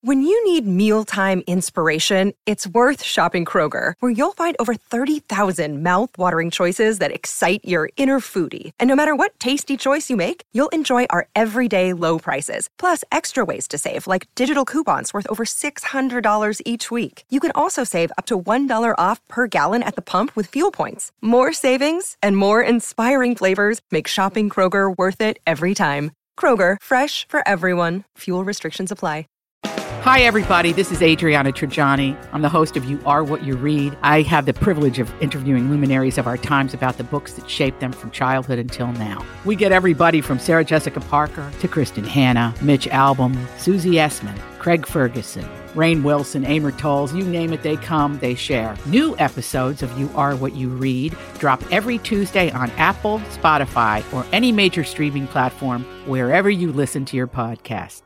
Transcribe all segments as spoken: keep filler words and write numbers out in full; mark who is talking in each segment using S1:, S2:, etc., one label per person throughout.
S1: When you need mealtime inspiration, it's worth shopping Kroger, where you'll find over thirty thousand mouth-watering choices that excite your inner foodie. And no matter what tasty choice you make, you'll enjoy our everyday low prices, plus extra ways to save, like digital coupons worth over six hundred dollars each week. You can also save up to one dollar off per gallon at the pump with fuel points. More savings and more inspiring flavors make shopping Kroger worth it every time. Kroger, fresh for everyone. Fuel restrictions apply.
S2: Hi, everybody. This is Adriana Trajani. I'm the host of You Are What You Read. I have the privilege of interviewing luminaries of our times about the books that shaped them from childhood until now. We get everybody from Sarah Jessica Parker to Kristen Hanna, Mitch Albom, Susie Essman, Craig Ferguson, Rainn Wilson, Amor Tolls, you name it, they come, they share. New episodes of You Are What You Read drop every Tuesday on Apple, Spotify, or any major streaming platform wherever you listen to your podcasts.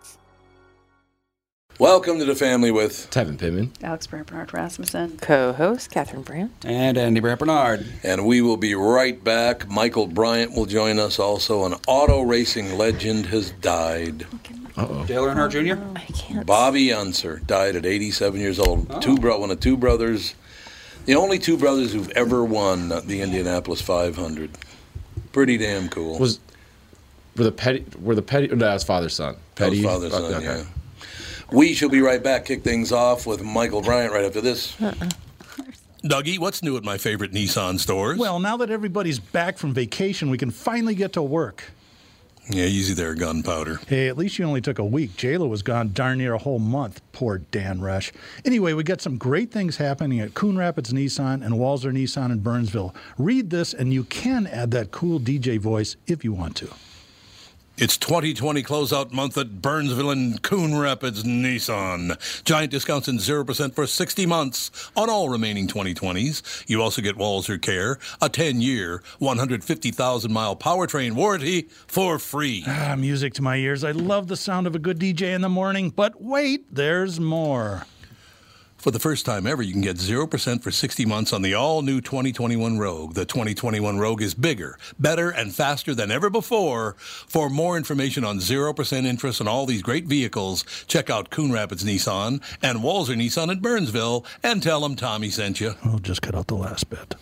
S3: Welcome to the family with
S4: Tevin Pittman,
S5: Alex Brandt Bernard Rasmussen,
S6: co-host Catherine Brandt,
S4: and Andy Brandt Bernard.
S3: And we will be right back. Michael Bryant will join us also. An auto racing legend has died.
S4: Uh-oh.
S7: Dale Earnhardt Junior?
S6: I can't.
S3: Bobby Unser died at eighty-seven years old.
S7: Oh.
S3: Two bro- one of two brothers, the only two brothers who've ever won the Indianapolis five hundred. Pretty damn cool.
S4: Was were the petty? Were the petty? No, that's father son. Petty.
S3: That was father son.
S4: Okay.
S3: Yeah. We shall be right back. Kick things off with Michael Bryant right after this.
S6: Uh-uh.
S8: Dougie, what's new at my favorite Nissan stores?
S9: Well, now that everybody's back from vacation, we can finally get to work.
S8: Yeah, easy there, gunpowder.
S9: Hey, at least you only took a week. J-Lo was gone darn near a whole month. Poor Dan Rush. Anyway, we got some great things happening at Coon Rapids Nissan and Walser Nissan in Burnsville. Read this, and you can add that cool D J voice if you want to.
S8: It's twenty twenty closeout month at Burnsville and Coon Rapids Nissan. Giant discounts and zero percent for sixty months on all remaining twenty twenties. You also get Walser Care, a ten-year, one hundred fifty thousand mile powertrain warranty for free.
S9: Ah, music to my ears. I love the sound of a good D J in the morning, but wait, there's more.
S8: For the first time ever, you can get zero percent for sixty months on the all-new twenty twenty-one Rogue. The twenty twenty-one Rogue is bigger, better, and faster than ever before. For more information on zero percent interest on all these great vehicles, check out Coon Rapids Nissan and Walser Nissan in Burnsville, and tell them Tommy sent you.
S9: I'll just cut out the last bit.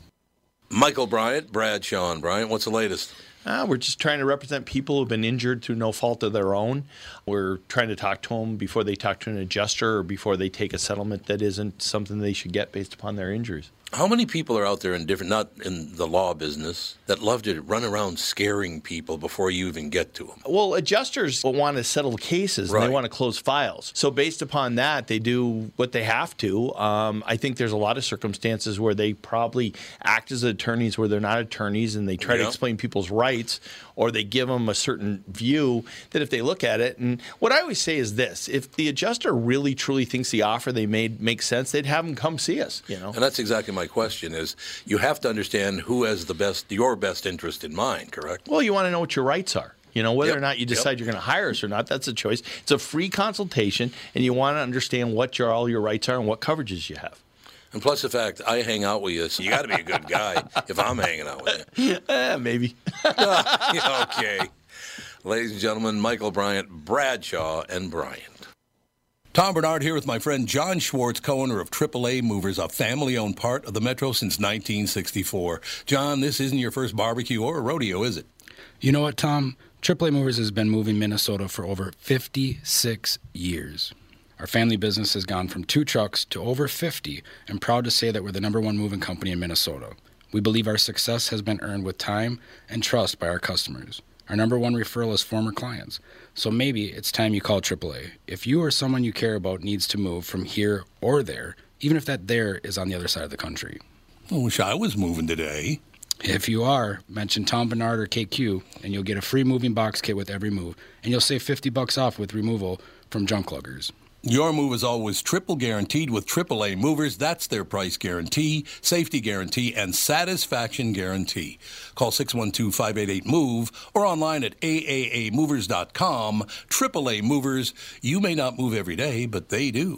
S3: Michael Bryant, Brad Sean Bryant, what's the latest?
S10: Uh, we're just trying to represent people who've been injured through no fault of their own. We're trying to talk to them before they talk to an adjuster or before they take a settlement that isn't something they should get based upon their injuries.
S3: How many people are out there in different, not in the law business, that love to run around scaring people before you even get to them?
S10: Well, adjusters want to settle cases
S3: Right.
S10: and they want to close files. So based upon that, they do what they have to. Um, I think there's a lot of circumstances where they probably act as attorneys where they're not attorneys, and they try
S3: Yeah.
S10: to explain people's rights, or they give them a certain view that if they look at it. And what I always say is this: if the adjuster really truly thinks the offer they made makes sense, they'd have them come see us. You know,
S3: And that's exactly my question is, you have to understand who has the best, your best interest in mind, correct?
S10: Well, you want to know what your rights are. You know, whether
S3: Yep.
S10: or not you decide
S3: Yep.
S10: you're going to hire us or not, that's a choice. It's a free consultation, and you want to understand what your all your rights are and what coverages you have.
S3: And plus the fact I hang out with you, so you got to be a good guy if I'm hanging out with you.
S10: Eh, maybe.
S3: Okay. Ladies and gentlemen, Michael Bryant, Bradshaw, and Bryant.
S8: Tom Bernard here with my friend John Schwartz, co-owner of triple A Movers, a family-owned part of the Metro since nineteen sixty-four. John, this isn't your first barbecue or a rodeo, is it?
S11: You know what, Tom? triple A Movers has been moving Minnesota for over fifty-six years. Our family business has gone from two trucks to over fifty, and proud to say that we're the number one moving company in Minnesota. We believe our success has been earned with time and trust by our customers. Our number one referral is former clients. So maybe it's time you call triple A. If you or someone you care about needs to move from here or there, even if that there is on the other side of the country.
S8: I wish I was moving today.
S11: If you are, mention Tom Bernard or K Q, and you'll get a free moving box kit with every move, and you'll save fifty bucks off with removal from junk luggers.
S8: Your move is always triple guaranteed with triple A Movers. That's their price guarantee, safety guarantee, and satisfaction guarantee. Call six one two, five eight eight, MOVE or online at A A A movers dot com. triple A Movers. You may not move every day, but they do.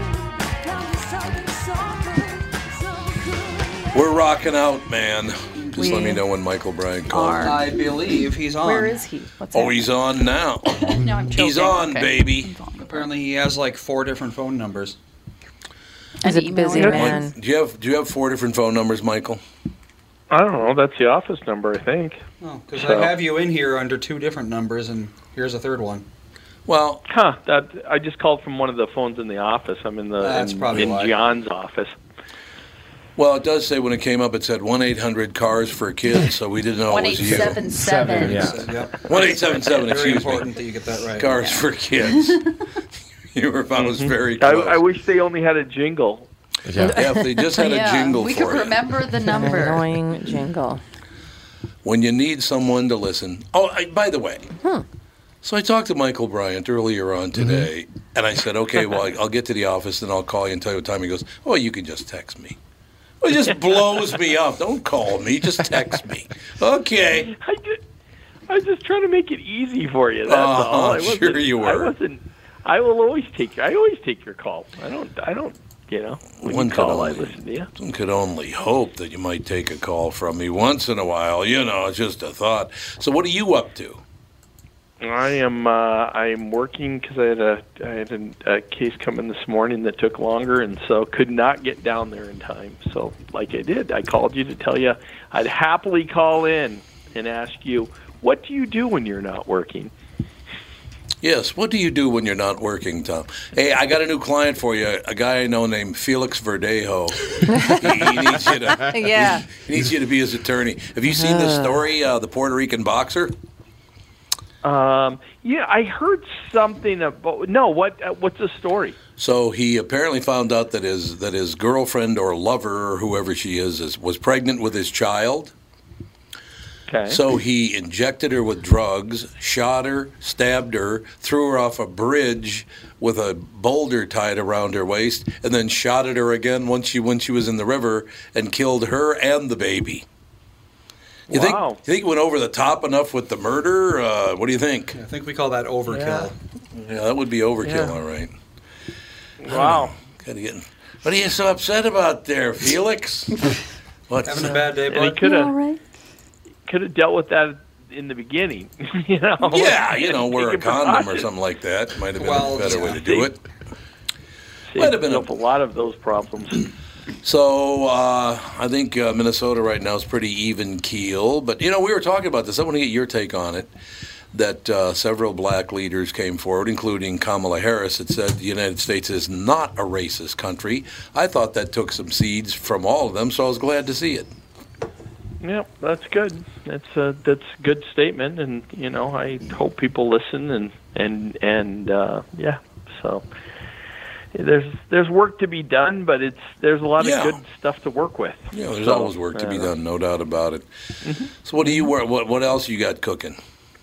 S3: We're rocking out, man. Just let me know when Michael Bryant calls.
S5: are-
S6: I believe he's on.
S5: Where is he? What's
S3: Oh,
S5: happening?
S3: he's on now.
S5: No, I'm
S3: He's
S5: joking.
S3: on,
S5: Okay.
S3: baby.
S6: Apparently, he has like four different phone numbers.
S7: He's
S5: And
S7: a
S5: email
S7: busy
S5: address.
S7: man.
S3: Do you have Do you have four different phone numbers, Michael?
S12: I don't know. That's the office number, I think.
S6: Oh, because
S12: So-
S6: I have you in here under two different numbers, and here's a third one.
S3: Well,
S12: Huh? That I just called from one of the phones in the office. I'm in the
S6: That's
S12: in,
S6: probably
S12: in
S6: why.
S12: John's office.
S3: well, it does say when it came up, it said one eight hundred cars for kids, so we didn't know
S5: One
S3: it
S5: eight
S3: was you.
S5: seven seven.
S4: Yeah.
S6: So, yep.
S3: One eight seven seven.
S6: Very
S3: Excuse
S6: important
S3: me.
S6: that you get that right.
S3: Cars for kids. You were I was very
S12: I,
S3: close.
S12: I wish they only had a jingle.
S4: Yeah.
S3: Yeah, if they just had a
S5: Yeah,
S3: jingle
S5: we
S3: for
S5: could
S3: you.
S5: remember the
S7: An
S5: number.
S7: annoying jingle.
S3: When you need someone to listen. Oh, I, by the way, so I talked to Michael Bryant earlier on today, and I said, okay, well, I'll get to the office, and I'll call you and tell you what time. He goes, oh, you can just text me. Well, it just blows me up. Don't call me. Just text me. Okay.
S12: I just, I was just trying to make it easy for you. That's
S3: Uh-huh,
S12: all. I wasn't,
S3: sure you
S12: I
S3: were.
S12: wasn't. I will always take. I always take your call. I don't. I don't. You know, when
S3: One
S12: you
S3: could
S12: call, I
S3: only-
S12: listen to you.
S3: One could only hope that you might take a call from me once in a while. You know, it's just a thought. So what are you up to?
S12: I am. Uh, I'm working because I had a. I had an, a case come in this morning that took longer, and so could not get down there in time. So, like I did, I called you to tell you I'd happily call in and ask you, what do you do when you're not working?
S3: Yes, what do you do when you're not working, Tom? Hey, I got a new client for you, a guy I know named Felix Verdejo. he, he needs you to
S7: Yeah.
S3: he needs you to be his attorney. Have you seen this story, uh, the Puerto Rican boxer?
S12: Um, yeah, I heard something about. No, what? Uh, what's the story?
S3: So he apparently found out that his that his girlfriend or lover or whoever she is, is was pregnant with his child.
S12: Okay.
S3: So he injected her with drugs, shot her, stabbed her, threw her off a bridge with a boulder tied around her waist, and then shot at her again once she when she was in the river and killed her and the baby. You
S12: Wow.
S3: think you think he went over the top enough with the murder? Uh, what do you think?
S6: I think we call that overkill.
S3: Yeah, that would be overkill,
S7: Yeah.
S3: all right.
S12: Wow.
S3: Gotta get. What are you so upset about there, Felix? What's
S6: Having a bad day,
S12: And he
S6: bud?
S12: could have
S5: All right.
S12: could have dealt with that in the beginning. you know.
S3: Yeah, you know, wear a
S12: Taking
S3: condom or
S12: precautions.
S3: something like that. Might have been
S6: Well,
S3: a better way
S6: yeah.
S3: to do it.
S12: Saved
S3: Might have been a-
S12: himself a lot of those problems.
S3: So uh, I think uh, Minnesota right now is pretty even keel. But, you know, we were talking about this. I want to get your take on it, that uh, several black leaders came forward, including Kamala Harris, that said the United States is not a racist country. I thought that took some seeds from all of them, so I was glad to see it.
S12: Yeah, that's good. That's a that's a good statement, and you know, I hope people listen and and and uh, yeah. So there's there's work to be done, but it's there's a lot
S3: Yeah.
S12: of good stuff to work with.
S3: Yeah, there's
S12: So,
S3: always work to be
S12: uh,
S3: done, no doubt about it. So what do you what what what else you got cooking?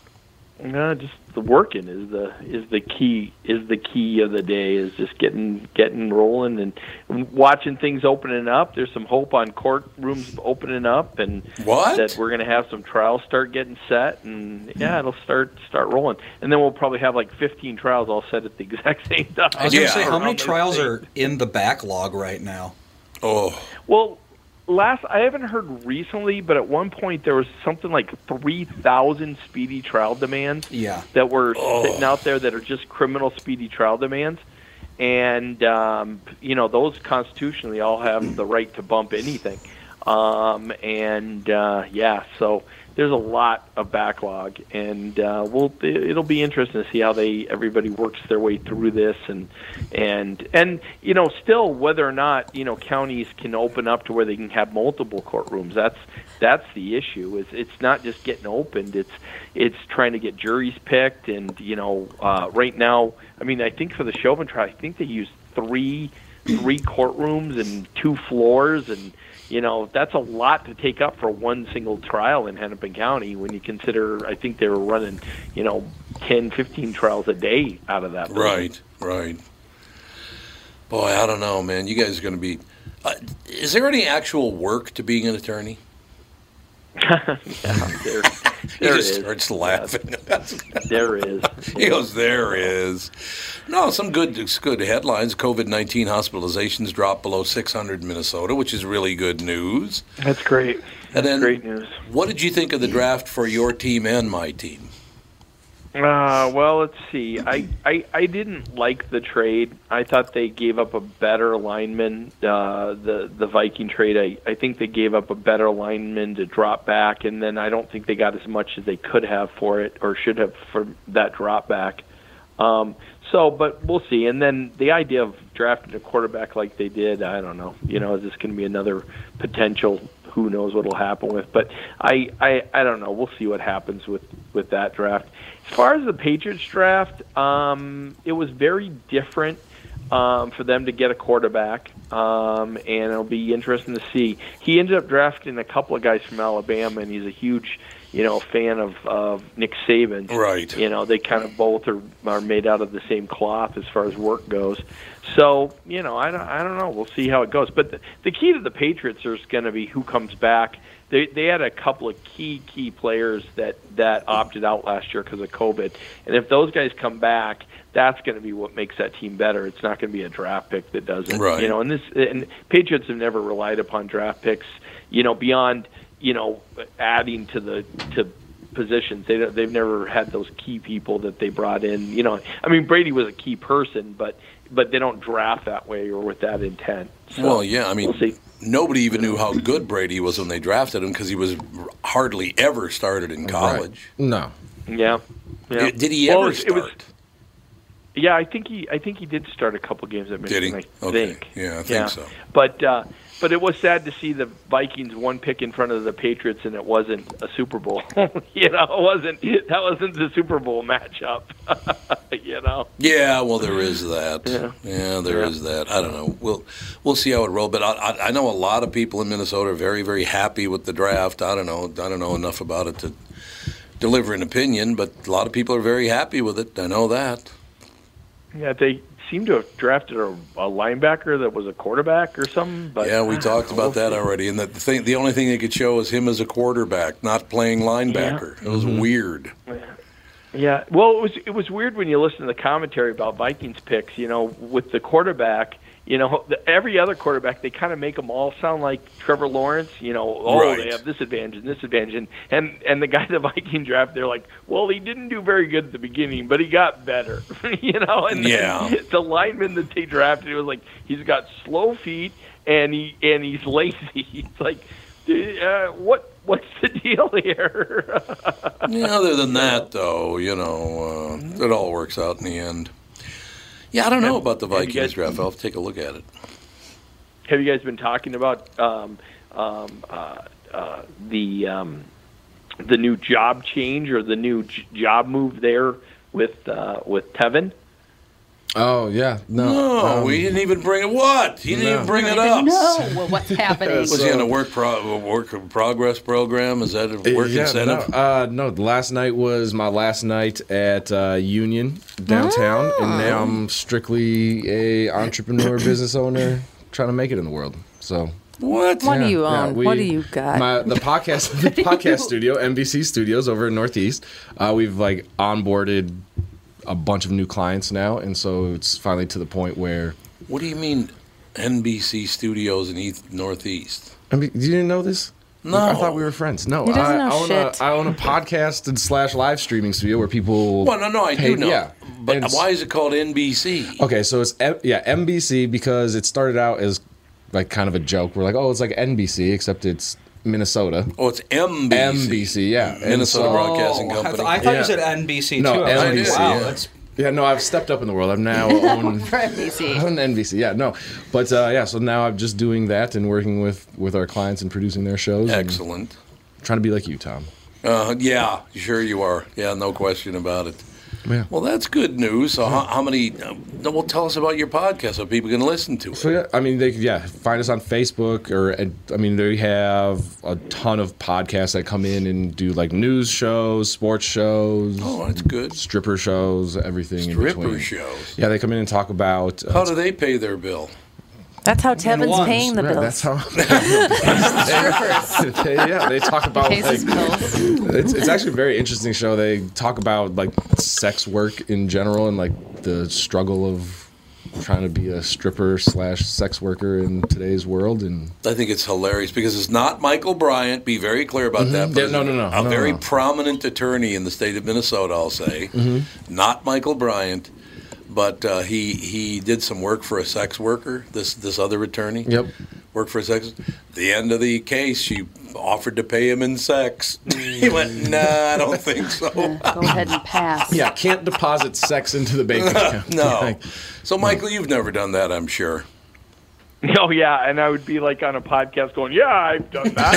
S12: No, just the working is the is the key is the key of the day. Is just getting getting rolling and watching things opening up. There's some hope on courtrooms opening up, and
S3: What?
S12: that we're going to have some trials start getting set, and yeah, it'll start start rolling. And then we'll probably have like fifteen trials all set at the exact same time.
S6: I was going
S3: Yeah.
S6: to say, how many
S12: Around the
S6: trials
S12: state.
S6: are in the backlog right now?
S3: Oh,
S12: Well, last I haven't heard recently, but at one point there was something like three thousand speedy trial demands
S6: Yeah.
S12: that were
S3: Oh.
S12: sitting out there that are just criminal speedy trial demands. And, um, you know, those constitutionally all have the right to bump anything. Um, and, uh, yeah, so there's a lot of backlog. And uh, we'll, it'll be interesting to see how they everybody works their way through this. And, and, and you know, still whether or not, you know, counties can open up to where they can have multiple courtrooms. That's that's the issue. Is it's not just getting opened. It's it's trying to get juries picked. And, you know, uh, right now, I mean, I think for the Chauvin trial, I think they used three three courtrooms and two floors, and you know that's a lot to take up for one single trial in Hennepin County. When you consider, I think they were running, you know, ten, fifteen trials a day out of that building.
S3: right, right. Boy, I don't know, man. You guys are going to be. Uh, is there any actual work to being an attorney?
S12: yeah, there,
S3: He
S12: there
S3: just
S12: is.
S3: starts laughing.
S12: There is.
S3: He goes, there is. No, some good good headlines. COVID nineteen hospitalizations dropped below six hundred in Minnesota, which is really good news.
S12: That's great.
S3: And then,
S12: great news.
S3: What did you think of the draft for your team and my team?
S12: Uh, well, let's see. I, I, I didn't like the trade. I thought they gave up a better lineman. Uh, the the Viking trade. I, I think they gave up a better lineman to drop back, and then I don't think they got as much as they could have for it or should have for that drop back. Um, so, but we'll see. And then the idea of drafting a quarterback like they did, I don't know. You know, is this going to be another potential? Who knows what will happen with? But I, I, I don't know. We'll see what happens with, with that draft. As far as the Patriots draft, um, it was very different um, for them to get a quarterback, um, and it'll be interesting to see. He ended up drafting a couple of guys from Alabama, and he's a huge, you know, fan of, of Nick Saban.
S3: Right.
S12: You know, they kind of both are, are made out of the same cloth as far as work goes. So, you know, I don't, I don't know. We'll see how it goes. But the, the key to the Patriots is going to be who comes back. They they had a couple of key, key players that, that opted out last year because of COVID. And if those guys come back, that's going to be what makes that team better. It's not going to be a draft pick that does it.
S3: Right.
S12: You know, and this and Patriots have never relied upon draft picks, you know, beyond, you know, adding to the to positions. They they've never had those key people that they brought in. You know, I mean, Brady was a key person, but but they don't draft that way or with that intent. So,
S3: well, yeah, I mean,
S12: we'll see.
S3: Nobody even knew how good Brady was when they drafted him because he was hardly ever started in college.
S4: Right. No.
S12: Yeah. yeah.
S3: Did, did he
S12: well,
S3: ever
S12: it was,
S3: start?
S12: It was, yeah, I think he I think he did start a couple games at Michigan.
S3: Did he?
S12: I
S3: okay.
S12: think.
S3: Yeah, I think
S12: yeah.
S3: so.
S12: But uh, but it was sad to see the Vikings one pick in front of the Patriots, and it wasn't a Super Bowl. you know, it wasn't that wasn't the Super Bowl matchup. you know.
S3: Yeah, well, there is that.
S12: Yeah,
S3: yeah there
S12: yeah.
S3: is that. I don't know. We'll we'll see how it rolls. But I, I, I know a lot of people in Minnesota are very very happy with the draft. I don't know. I don't know enough about it to deliver an opinion, but a lot of people are very happy with it. I know that.
S12: Yeah, they seem to have drafted a, a linebacker that was a quarterback or something. But
S3: yeah, we talked
S12: know,
S3: about
S12: we'll
S3: that
S12: see.
S3: already. And the thing, the only thing they could show is him as a quarterback, not playing linebacker.
S12: Yeah.
S3: It was
S12: Mm-hmm.
S3: weird.
S12: Yeah, well, it was it was weird when you listen to the commentary about Vikings picks. You know, with the quarterback, you know, the, every other quarterback, they kind of make them all sound like Trevor Lawrence. You know, oh,
S3: Right.
S12: they have this advantage and this advantage, and and and the guy the Viking draft, they're like, well, he didn't do very good at the beginning, but he got better. you know, and
S3: Yeah.
S12: then the lineman that they drafted, it was like he's got slow feet and he and he's lazy. It's like, uh, what? What's the deal here?
S3: Yeah, other than that, though, you know, uh, it all works out in the end. Yeah, I don't know about the
S12: Have you
S3: Vikings
S12: guys-
S3: draft. I'll have to take a look at it.
S12: Have you guys been talking about um, um, uh, uh, the um, the new job change or the new j- job move there with uh, with Tevin?
S4: Oh yeah, no.
S3: No,
S4: um,
S3: we didn't even bring it. What? He didn't
S4: No.
S3: even bring it
S5: I
S3: up.
S5: didn't know what's happening.
S3: Was he on a work pro- work in progress program? Is that a work
S4: yeah,
S3: incentive?
S4: No, uh, no, last night was my last night at uh, Union downtown, and now I'm strictly a entrepreneur, business owner, trying to make it in the world. So.
S3: What?
S7: What do you
S4: Yeah,
S7: own?
S4: we-
S7: what do you got?
S4: My, the podcast, the podcast studio, N B C Studios over in Northeast. Uh, we've like onboarded a bunch of new clients now, and so it's finally to the point where.
S3: What do you mean, N B C Studios in East Northeast?
S4: I mean, you didn't know this?
S3: No.
S4: I thought we were friends. No,
S7: He doesn't
S4: I,
S7: know
S4: I own
S7: shit.
S4: A, I own a podcast and slash live streaming studio where people.
S3: Well, no, no, I
S4: pay-
S3: do know.
S4: Yeah,
S3: But
S4: And it's-
S3: why is it called N B C?
S4: Okay, so it's M- yeah N B C because it started out as like kind of a joke. We're like, oh, it's like N B C except it's Minnesota.
S3: Oh, it's M B C.
S4: M B C, yeah. And
S3: Minnesota
S4: so-
S3: Broadcasting
S6: Oh, I,
S3: Company.
S6: th- I thought
S4: Yeah.
S6: you said N B C
S4: No,
S6: too. I was
S4: N B C,
S6: like, wow,
S4: yeah.
S6: that's
S4: Yeah, no, I've stepped up in the world. I'm now own
S5: For N B C.
S4: own N B C. Yeah, no, but uh, yeah. So now I'm just doing that and working with with our clients and producing their shows. and
S3: Excellent.
S4: trying to be like you, Tom.
S3: Uh, yeah, sure you are. Yeah, no question about it.
S4: Yeah.
S3: Well, that's good news. So, how, how many? Uh, well, tell us about your podcast so people can listen to it.
S4: So yeah, I mean, they yeah find us on Facebook or and, I mean, they have a ton of podcasts that come in and do like news shows, sports shows.
S3: Oh, that's good.
S4: Stripper shows, everything in
S3: Stripper
S4: between.
S3: shows.
S4: Yeah, they come in and talk about. Uh,
S3: How do they pay their bill?
S7: That's how Tevin's
S6: ones.
S7: paying the
S4: yeah,
S7: bills.
S4: that's how. they, yeah, they talk about
S7: Pays his
S4: like,
S7: bills.
S4: it's it's actually a very interesting show. They talk about like sex work in general and like the struggle of trying to be a stripper slash sex worker in today's world. And
S3: I think it's hilarious because it's not Michael Bryant. Be very clear about
S4: Mhm.
S3: that.
S4: Yeah,
S3: but
S4: no, no, no,
S3: A
S4: no,
S3: very
S4: no.
S3: prominent attorney in the state of Minnesota, I'll say.
S4: Mhm.
S3: Not Michael Bryant, but uh, he he did some work for a sex worker. This this other attorney.
S4: Yep.
S3: Worked for a sex. The end of the case, she offered to pay him in sex. He went, nah, I don't think so.
S5: Go ahead and pass.
S4: yeah, can't deposit sex into the bank account.
S3: No.
S4: Like,
S3: So, Michael, you've never done that, I'm sure.
S12: Oh yeah, and I would be like on a podcast going, "Yeah, I've done that."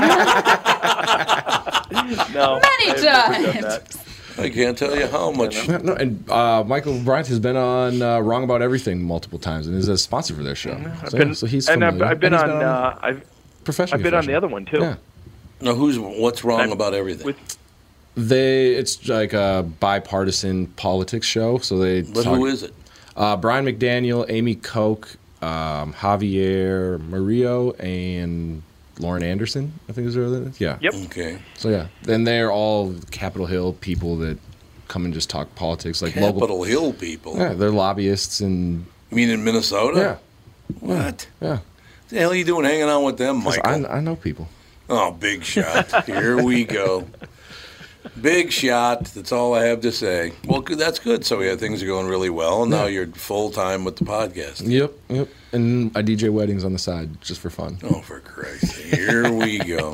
S12: no,
S5: Many
S12: I've never done
S5: times.
S12: that.
S3: I can't tell you how much.
S4: No, no, and uh, Michael Bryant has been on uh, Wrong About Everything multiple times and is a sponsor for their show.
S12: I've
S4: So,
S12: been,
S4: so he's
S12: and I've,
S4: familiar.
S12: I've been
S4: And he's
S12: on. Uh, I've
S4: Professionally
S12: I've been on the
S4: Fashion.
S12: other one too.
S4: Yeah.
S3: Now, who's what's wrong about everything?
S12: With,
S4: They it's like a bipartisan politics show. So they.
S3: But
S4: talk-
S3: who is it?
S4: Uh, Brian McDaniel, Amy Koch, um, Javier Murillo, and Lauren Anderson. I think is their other. Yeah.
S12: Yep.
S3: Okay.
S4: So yeah, then they're all Capitol Hill people that come and just talk politics, like local.
S3: Capitol Hill people.
S4: Yeah, they're lobbyists and.
S3: You mean in Minnesota?
S4: Yeah.
S3: What?
S4: Yeah.
S3: The hell are you doing hanging out with them,
S4: 'Cause
S3: Michael?
S4: I, I know people.
S3: Oh, big shot. Here we go. Big shot. That's all I have to say. Well, good- that's good. So, yeah, things are going really well. And now you're full time with the podcast.
S4: Yep, yep. And I D J weddings on the side just for fun.
S3: Oh, for Christ's sake. Here we go.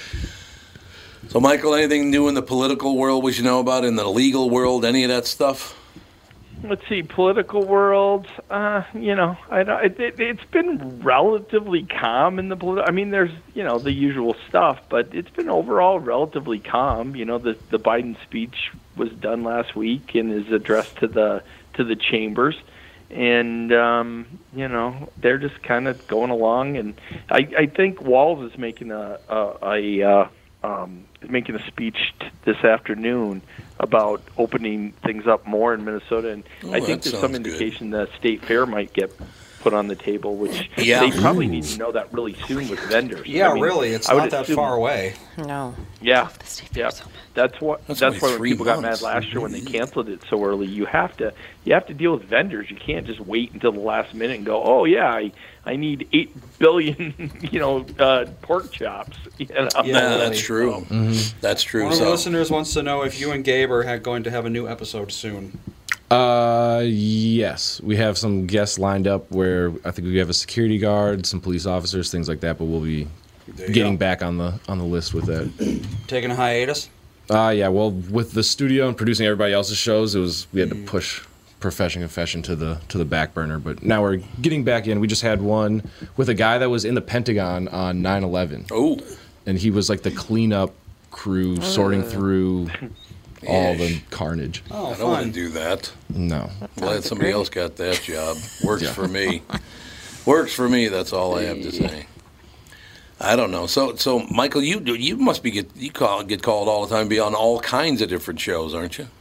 S3: So, Michael, anything new in the political world we should know about, in the legal world, any of that stuff?
S12: let's see, political world. Uh, you know, I don't, it, it, it's been relatively calm in the political. I mean, there's you know the usual stuff, but it's been overall relatively calm. You know, the the Biden speech was done last week and is addressed to the to the chambers, and um, you know they're just kind of going along. And I, I think Walz is making a a, a uh, um, making a speech t- this afternoon about opening things up more in Minnesota, and
S3: Oh,
S12: I think
S3: that
S12: there's some
S3: sounds good.
S12: indication that state fair might get put on the table, which
S3: Yeah.
S12: they probably
S3: Ooh.
S12: need to know that really soon with vendors.
S6: Yeah,
S12: I mean,
S6: really, it's
S12: I would
S6: not that
S12: assume-
S6: far away.
S7: No.
S12: Yeah, yeah. That's what.
S3: That's
S12: That's,
S3: only
S12: why when
S3: three
S12: people got
S3: months.
S12: mad last year when they canceled it so early. You have to, you have to deal with vendors. You can't just wait until the last minute and go, oh yeah, I, I need eight billion, you know, uh, pork chops. You know?
S3: Yeah, that's true. That's true.
S6: One of the
S3: So,
S6: listeners wants to know if you and Gabe are ha- going to have a new episode soon.
S4: Uh, yes, we have some guests lined up where I think we have a security guard, some police officers, things like that. But we'll be
S6: There you
S4: getting
S6: go.
S4: back on the on the list with that.
S6: Taking a hiatus?
S4: Uh, yeah. Well, with the studio and producing everybody else's shows, it was we had to push Profession Confession to the to the back burner. But now we're getting back in. We just had one with a guy that was in the Pentagon on nine eleven.
S3: Oh,
S4: and he was like the cleanup crew, sorting through all the
S3: Ish.
S4: carnage.
S6: Oh,
S3: I don't want to
S6: fun.
S3: do that.
S4: No.
S3: Glad somebody
S7: great.
S3: else got that job. Works
S4: Yeah.
S3: for me. Works for me. That's all I have to say. I don't know. So, so Michael, you do- you must be get you call get called all the time, be on all kinds of different shows, aren't you?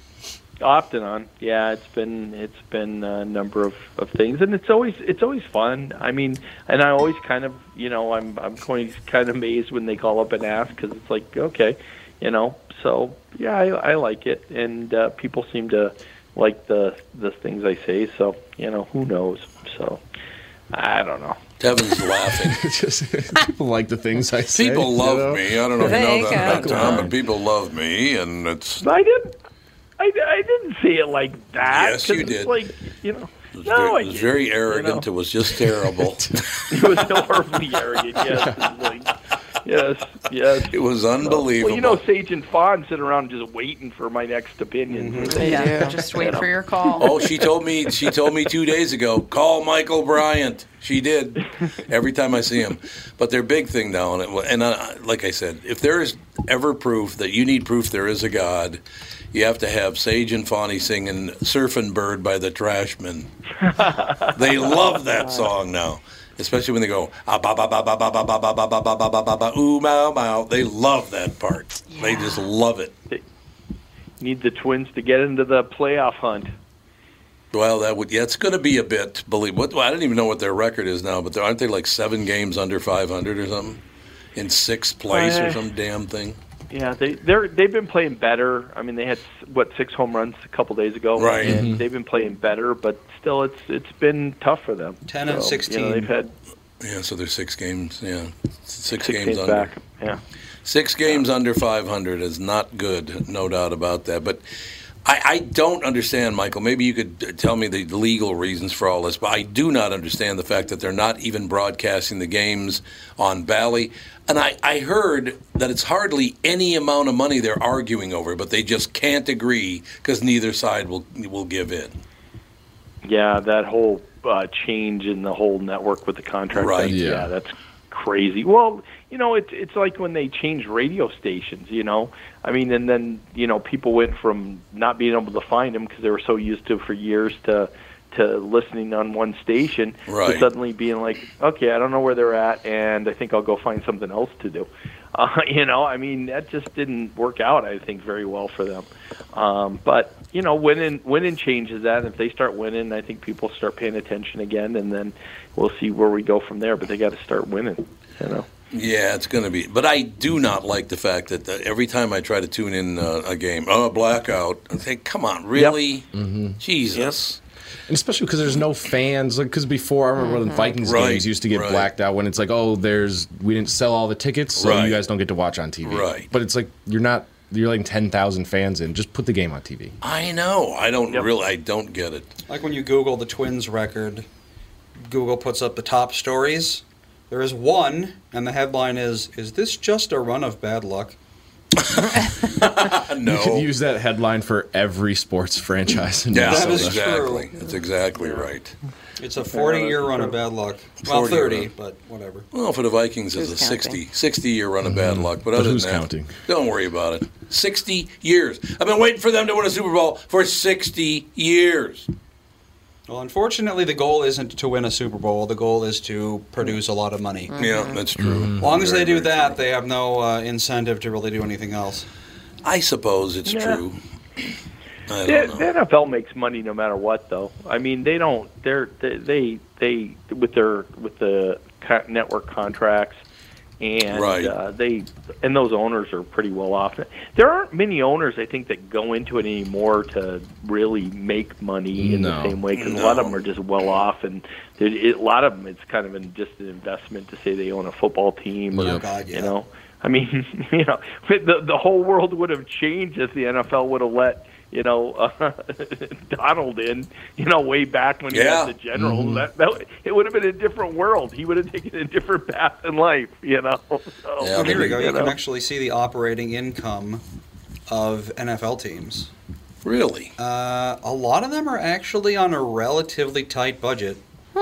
S12: Off and on, yeah. It's been it's been a number of, of things, and it's always it's always fun. I mean, and I always kind of you know I'm I'm always kind of amazed when they call up and ask because it's like okay, you know. So yeah, I, I like it, and uh, people seem to like the the things I say. So you know, who knows? So I don't know.
S3: Devin's laughing.
S4: Just, people like the things I say.
S3: People
S4: you
S3: love
S4: know?
S3: me. I don't know if you know
S7: They
S3: that,
S7: go.
S3: about Tom, but people love me, and it's
S12: I didn't. I, I didn't say it like that.
S3: Yes, you
S12: 'cause
S3: did.
S12: It's like you know.
S3: it was,
S12: No,
S3: very,
S12: I
S3: it was
S12: didn't,
S3: very
S12: you
S3: arrogant.
S12: know.
S3: It was just terrible.
S12: It was horribly arrogant. Yes, it was like, yes, yes.
S3: It was unbelievable.
S12: Well, you know, Sage and Fawn sit around just waiting for my next opinion.
S7: They
S5: Yeah,
S7: do.
S5: just wait for your call.
S3: Oh, she told me. She told me two days ago. Call Michael Bryant. She did. Every time I see him, but their big thing now, and, it, and I, like I said, if there is ever proof that you need proof there is a God, you have to have Sage and Fawny singing "Surfin' Bird" by the Trashmen. They love that song now, especially when they go ah ba ba ba ba ba ba ba ba ba ba ba ba ba ba ba ooh mow mow. They love that part. They just love it.
S12: Need the Twins to get into the playoff hunt.
S3: Well, that would yeah, it's going to be a bit. Believe what? Well, I don't even know what their record is now, but aren't they like seven games under five hundred or something, in sixth place or
S12: Uh,
S3: some damn thing?
S12: Yeah, they they're they've been playing better. I mean, they had what six home runs a couple days ago,
S3: right?
S12: And
S3: Mm-hmm.
S12: they've been playing better, but still, it's it's been tough for them.
S6: Ten and
S12: So,
S6: sixteen.
S12: You know, they've had
S3: Yeah, so there's six games. Yeah, six,
S12: six
S3: games,
S12: games
S3: under.
S12: back. Yeah,
S3: Six games under five hundred is not good, no doubt about that. But I, I don't understand, Michael. Maybe you could tell me the legal reasons for all this, but I do not understand the fact that they're not even broadcasting the games on Bally. And I, I heard that it's hardly any amount of money they're arguing over, but they just can't agree because neither side will will give in.
S12: yeah, that whole uh, change in the whole network with the contract.
S3: Right,
S12: thing,
S3: yeah.
S12: yeah, that's crazy. Well, you know, it's it's like when they changed radio stations. You know, I mean, and then you know, people went from not being able to find them because they were so used to it for years to to listening on one station
S3: Right.
S12: to suddenly being like, okay, I don't know where they're at, and I think I'll go find something else to do. Uh, you know, I mean, that just didn't work out, I think, very well for them. Um, but, you know, winning winning changes that. And if they start winning, I think people start paying attention again, and then we'll see where we go from there. But they got to start winning, you know.
S3: Yeah, it's going to be. But I do not like the fact that uh, every time I try to tune in uh, a game, oh, blackout, I think, come on, really?
S4: Mm-hmm.
S3: Jesus.
S4: And especially because there's no fans. Like, because before, I remember when the Vikings
S3: Right,
S4: games used to get
S3: right.
S4: blacked out when it's like, oh, there's we didn't sell all the tickets, so
S3: Right.
S4: you guys don't get to watch on T V.
S3: Right.
S4: But it's like you're not. You're letting ten thousand fans in. Just put the game on T V.
S3: I know. I don't really. I don't get it.
S6: Like when you Google the Twins record, Google puts up the top stories. There is one, and the headline is, "Is this just a run of bad luck?"
S4: You could use that headline for every sports franchise. In
S3: Yeah,
S6: That
S3: that's
S6: is
S3: exactly.
S6: true.
S3: That's exactly right.
S6: It's a forty-year run of bad luck. Well,
S3: forty
S6: thirty,
S3: run.
S6: but whatever.
S3: Well, for the Vikings, it's
S6: Who's
S3: a
S6: counting?
S3: sixty, year run of bad luck. But,
S4: But
S3: other
S4: who's
S3: than that,
S4: counting?
S3: Don't worry about it. sixty years. I've been waiting for them to win a Super Bowl for sixty years.
S6: Well, unfortunately, the goal isn't to win a Super Bowl. The goal is to produce a lot of money.
S3: Yeah, that's true.
S6: As long as
S3: Very,
S6: they do
S3: very
S6: that, they have no uh, incentive to really do anything else.
S3: I suppose it's
S12: Yeah.
S3: true. I
S12: The,
S3: don't know.
S12: the N F L makes money no matter what, though. I mean, they don't. They're they they, they with their with the co- network contracts, and
S3: Right.
S12: uh, they and those owners are pretty well off. There aren't many owners, I think, that go into it anymore to really make money in
S4: No.
S12: the same way. Because a lot of
S3: No.
S12: them are just well off, and it, it, a lot of them it's kind of an, just an investment to say they own a football team, or
S6: Oh, God, yeah.
S12: you know. I mean, you know, the the whole world would have changed if the N F L would have let, you know, uh, Donald in, you know, way back when he
S3: Yeah.
S12: was the general.
S3: Mhm.
S12: That, that it would have been a different world. He would have taken a different path in life, you know. So,
S3: Yeah,
S6: Oh, here we go. You
S12: you
S6: can
S12: know.
S6: actually see the operating income of N F L teams.
S3: Really?
S6: Uh, a lot of them are actually on a relatively tight budget.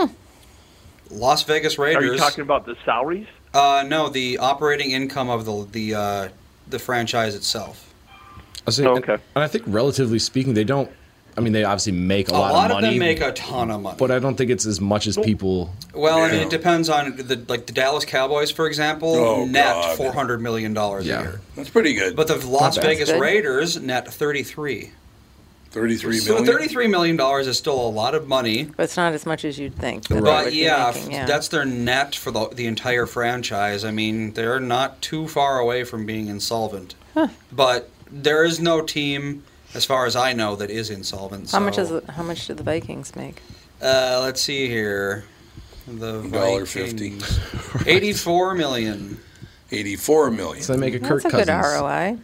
S6: Las Vegas
S12: Are
S6: Raiders.
S12: you talking about the salaries?
S6: Uh, no, the operating income of the the uh, the franchise itself.
S4: I say,
S12: Oh, okay.
S4: And I think, relatively speaking, they don't. I mean, they obviously make a,
S6: A
S4: lot,
S6: lot
S4: of
S6: of
S4: money.
S6: them make a ton of money.
S4: But I don't think it's as much as people.
S6: Well, I mean,
S3: Yeah.
S6: it depends on the like the Dallas Cowboys, for example,
S3: Oh,
S6: net
S3: God.
S6: four hundred million dollars
S4: Yeah.
S6: a year.
S3: That's pretty good.
S6: But the Las
S4: bad.
S6: Vegas
S7: That's good.
S6: Raiders net thirty-three.
S3: thirty-three
S6: So
S3: million.
S6: thirty-three million dollars is still a lot of money.
S7: But it's not as much as you'd think. that they
S6: But
S7: would be
S6: yeah,
S7: making,
S6: f- that's their net for the the entire franchise. I mean, they're not too far away from being insolvent. But there is no team, as far as I know, that is insolvent.
S7: How much
S6: so-
S7: is it, how much do the Vikings make?
S6: Uh, let's see here. The
S3: one dollar fifty.
S6: Vikings. eighty-four million.
S3: eighty-four million.
S4: So they make a
S7: That's
S4: Kirk
S7: a good
S4: Cousins
S7: R O I.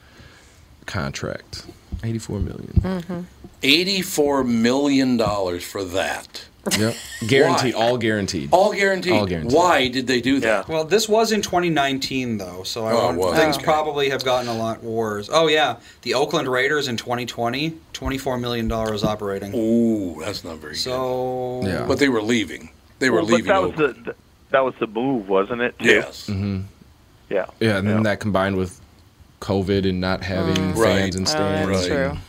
S4: contract. eighty-four million.
S7: Mm-hmm.
S3: eighty-four million dollars for that.
S4: Yep. Guaranteed.
S3: Why?
S4: All guaranteed.
S3: All guaranteed.
S4: All guaranteed.
S3: Why did they do that?
S6: Well, this was in twenty nineteen, though, so I
S3: Oh,
S6: would-
S3: it was.
S6: things
S3: Okay.
S6: probably have gotten a lot worse. Oh, yeah. The Oakland Raiders in twenty twenty, twenty-four million dollars operating.
S3: Ooh, that's not very
S6: So,
S4: Yeah.
S3: good. But they were leaving. They were
S12: Well, but
S3: leaving.
S12: that was
S3: Oakland.
S12: the, the that was the move, wasn't it? too?
S3: Yes.
S4: Mm-hmm.
S12: Yeah.
S4: Yeah, and then
S12: Yeah.
S4: that combined with COVID and not having
S7: Mm.
S4: fans
S3: Right.
S4: and
S7: Oh,
S4: stands.
S7: that's
S3: Right.
S7: true.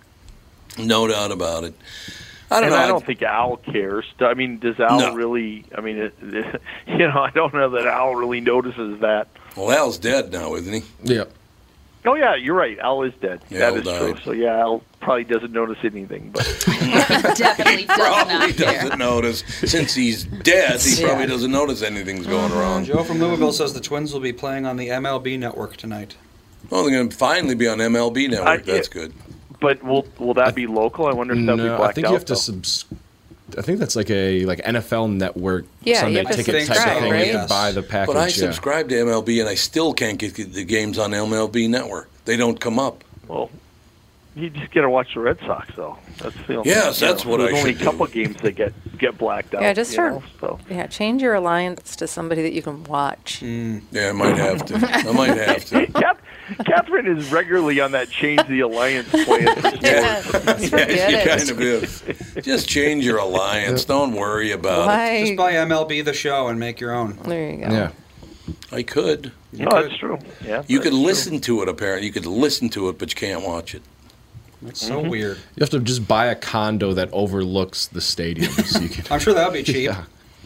S3: No doubt about it. I don't
S12: and
S3: know.
S12: I don't think Al cares. I mean, does Al
S3: No.
S12: really? I mean, it, it, you know, I don't know that Al really notices that.
S3: Well, Al's dead now, isn't he?
S4: Yep.
S12: Oh yeah, you're right. Al is dead.
S3: Yeah,
S12: that
S3: Al
S12: is
S3: died.
S12: true. So yeah, Al probably doesn't notice anything. But
S5: Definitely does
S3: Probably
S5: not care.
S3: doesn't notice. Since he's dead, he
S7: Yeah.
S3: probably doesn't notice anything's going wrong.
S6: Joe from Louisville says the Twins will be playing on the M L B network tonight.
S3: Well, they're going to finally be on M L B Network.
S12: I-
S3: That's
S12: it-
S3: good.
S12: But will will that be local? I wonder if that'll be
S4: No,
S12: blacked
S4: I think
S12: out.
S4: you have to
S12: though.
S4: subs. I think that's like a like N F L Network
S7: Yeah,
S4: Sunday
S7: you have to
S4: ticket type
S7: subscribe,
S4: of thing.
S7: right?
S4: You have to buy the package.
S3: But I
S4: yeah.
S3: subscribe to M L B, and I still can't get the games on M L B Network. They don't come up.
S12: Well, you just got to watch the Red Sox, though. That's the only,
S3: Yes,
S12: you
S3: that's
S12: know,
S3: what
S12: There's
S3: I
S12: only
S3: should
S12: a couple games that get get blacked out.
S7: Yeah, just
S12: you
S7: for
S12: know, so.
S7: yeah, change your alliance to somebody that you can watch.
S3: Yeah, I might have to. I might have to.
S12: Kath- Catherine is regularly on that change the alliance plan.
S7: Yeah, let's forget
S3: Yeah, you
S7: it.
S3: kind of is. Just change your alliance. Don't worry about
S7: Why?
S6: Just buy M L B The Show and make your own.
S7: There you go.
S4: Yeah.
S3: it. I could.
S6: You
S12: no,
S6: could.
S12: that's true. Yeah,
S3: You
S12: that's
S3: could
S12: true.
S3: listen to it, apparently. You could listen to it, but you can't watch it.
S6: That's so weird.
S4: You have to just buy a condo that overlooks the stadium. So you can,
S6: I'm sure that would be cheap.
S4: Yeah.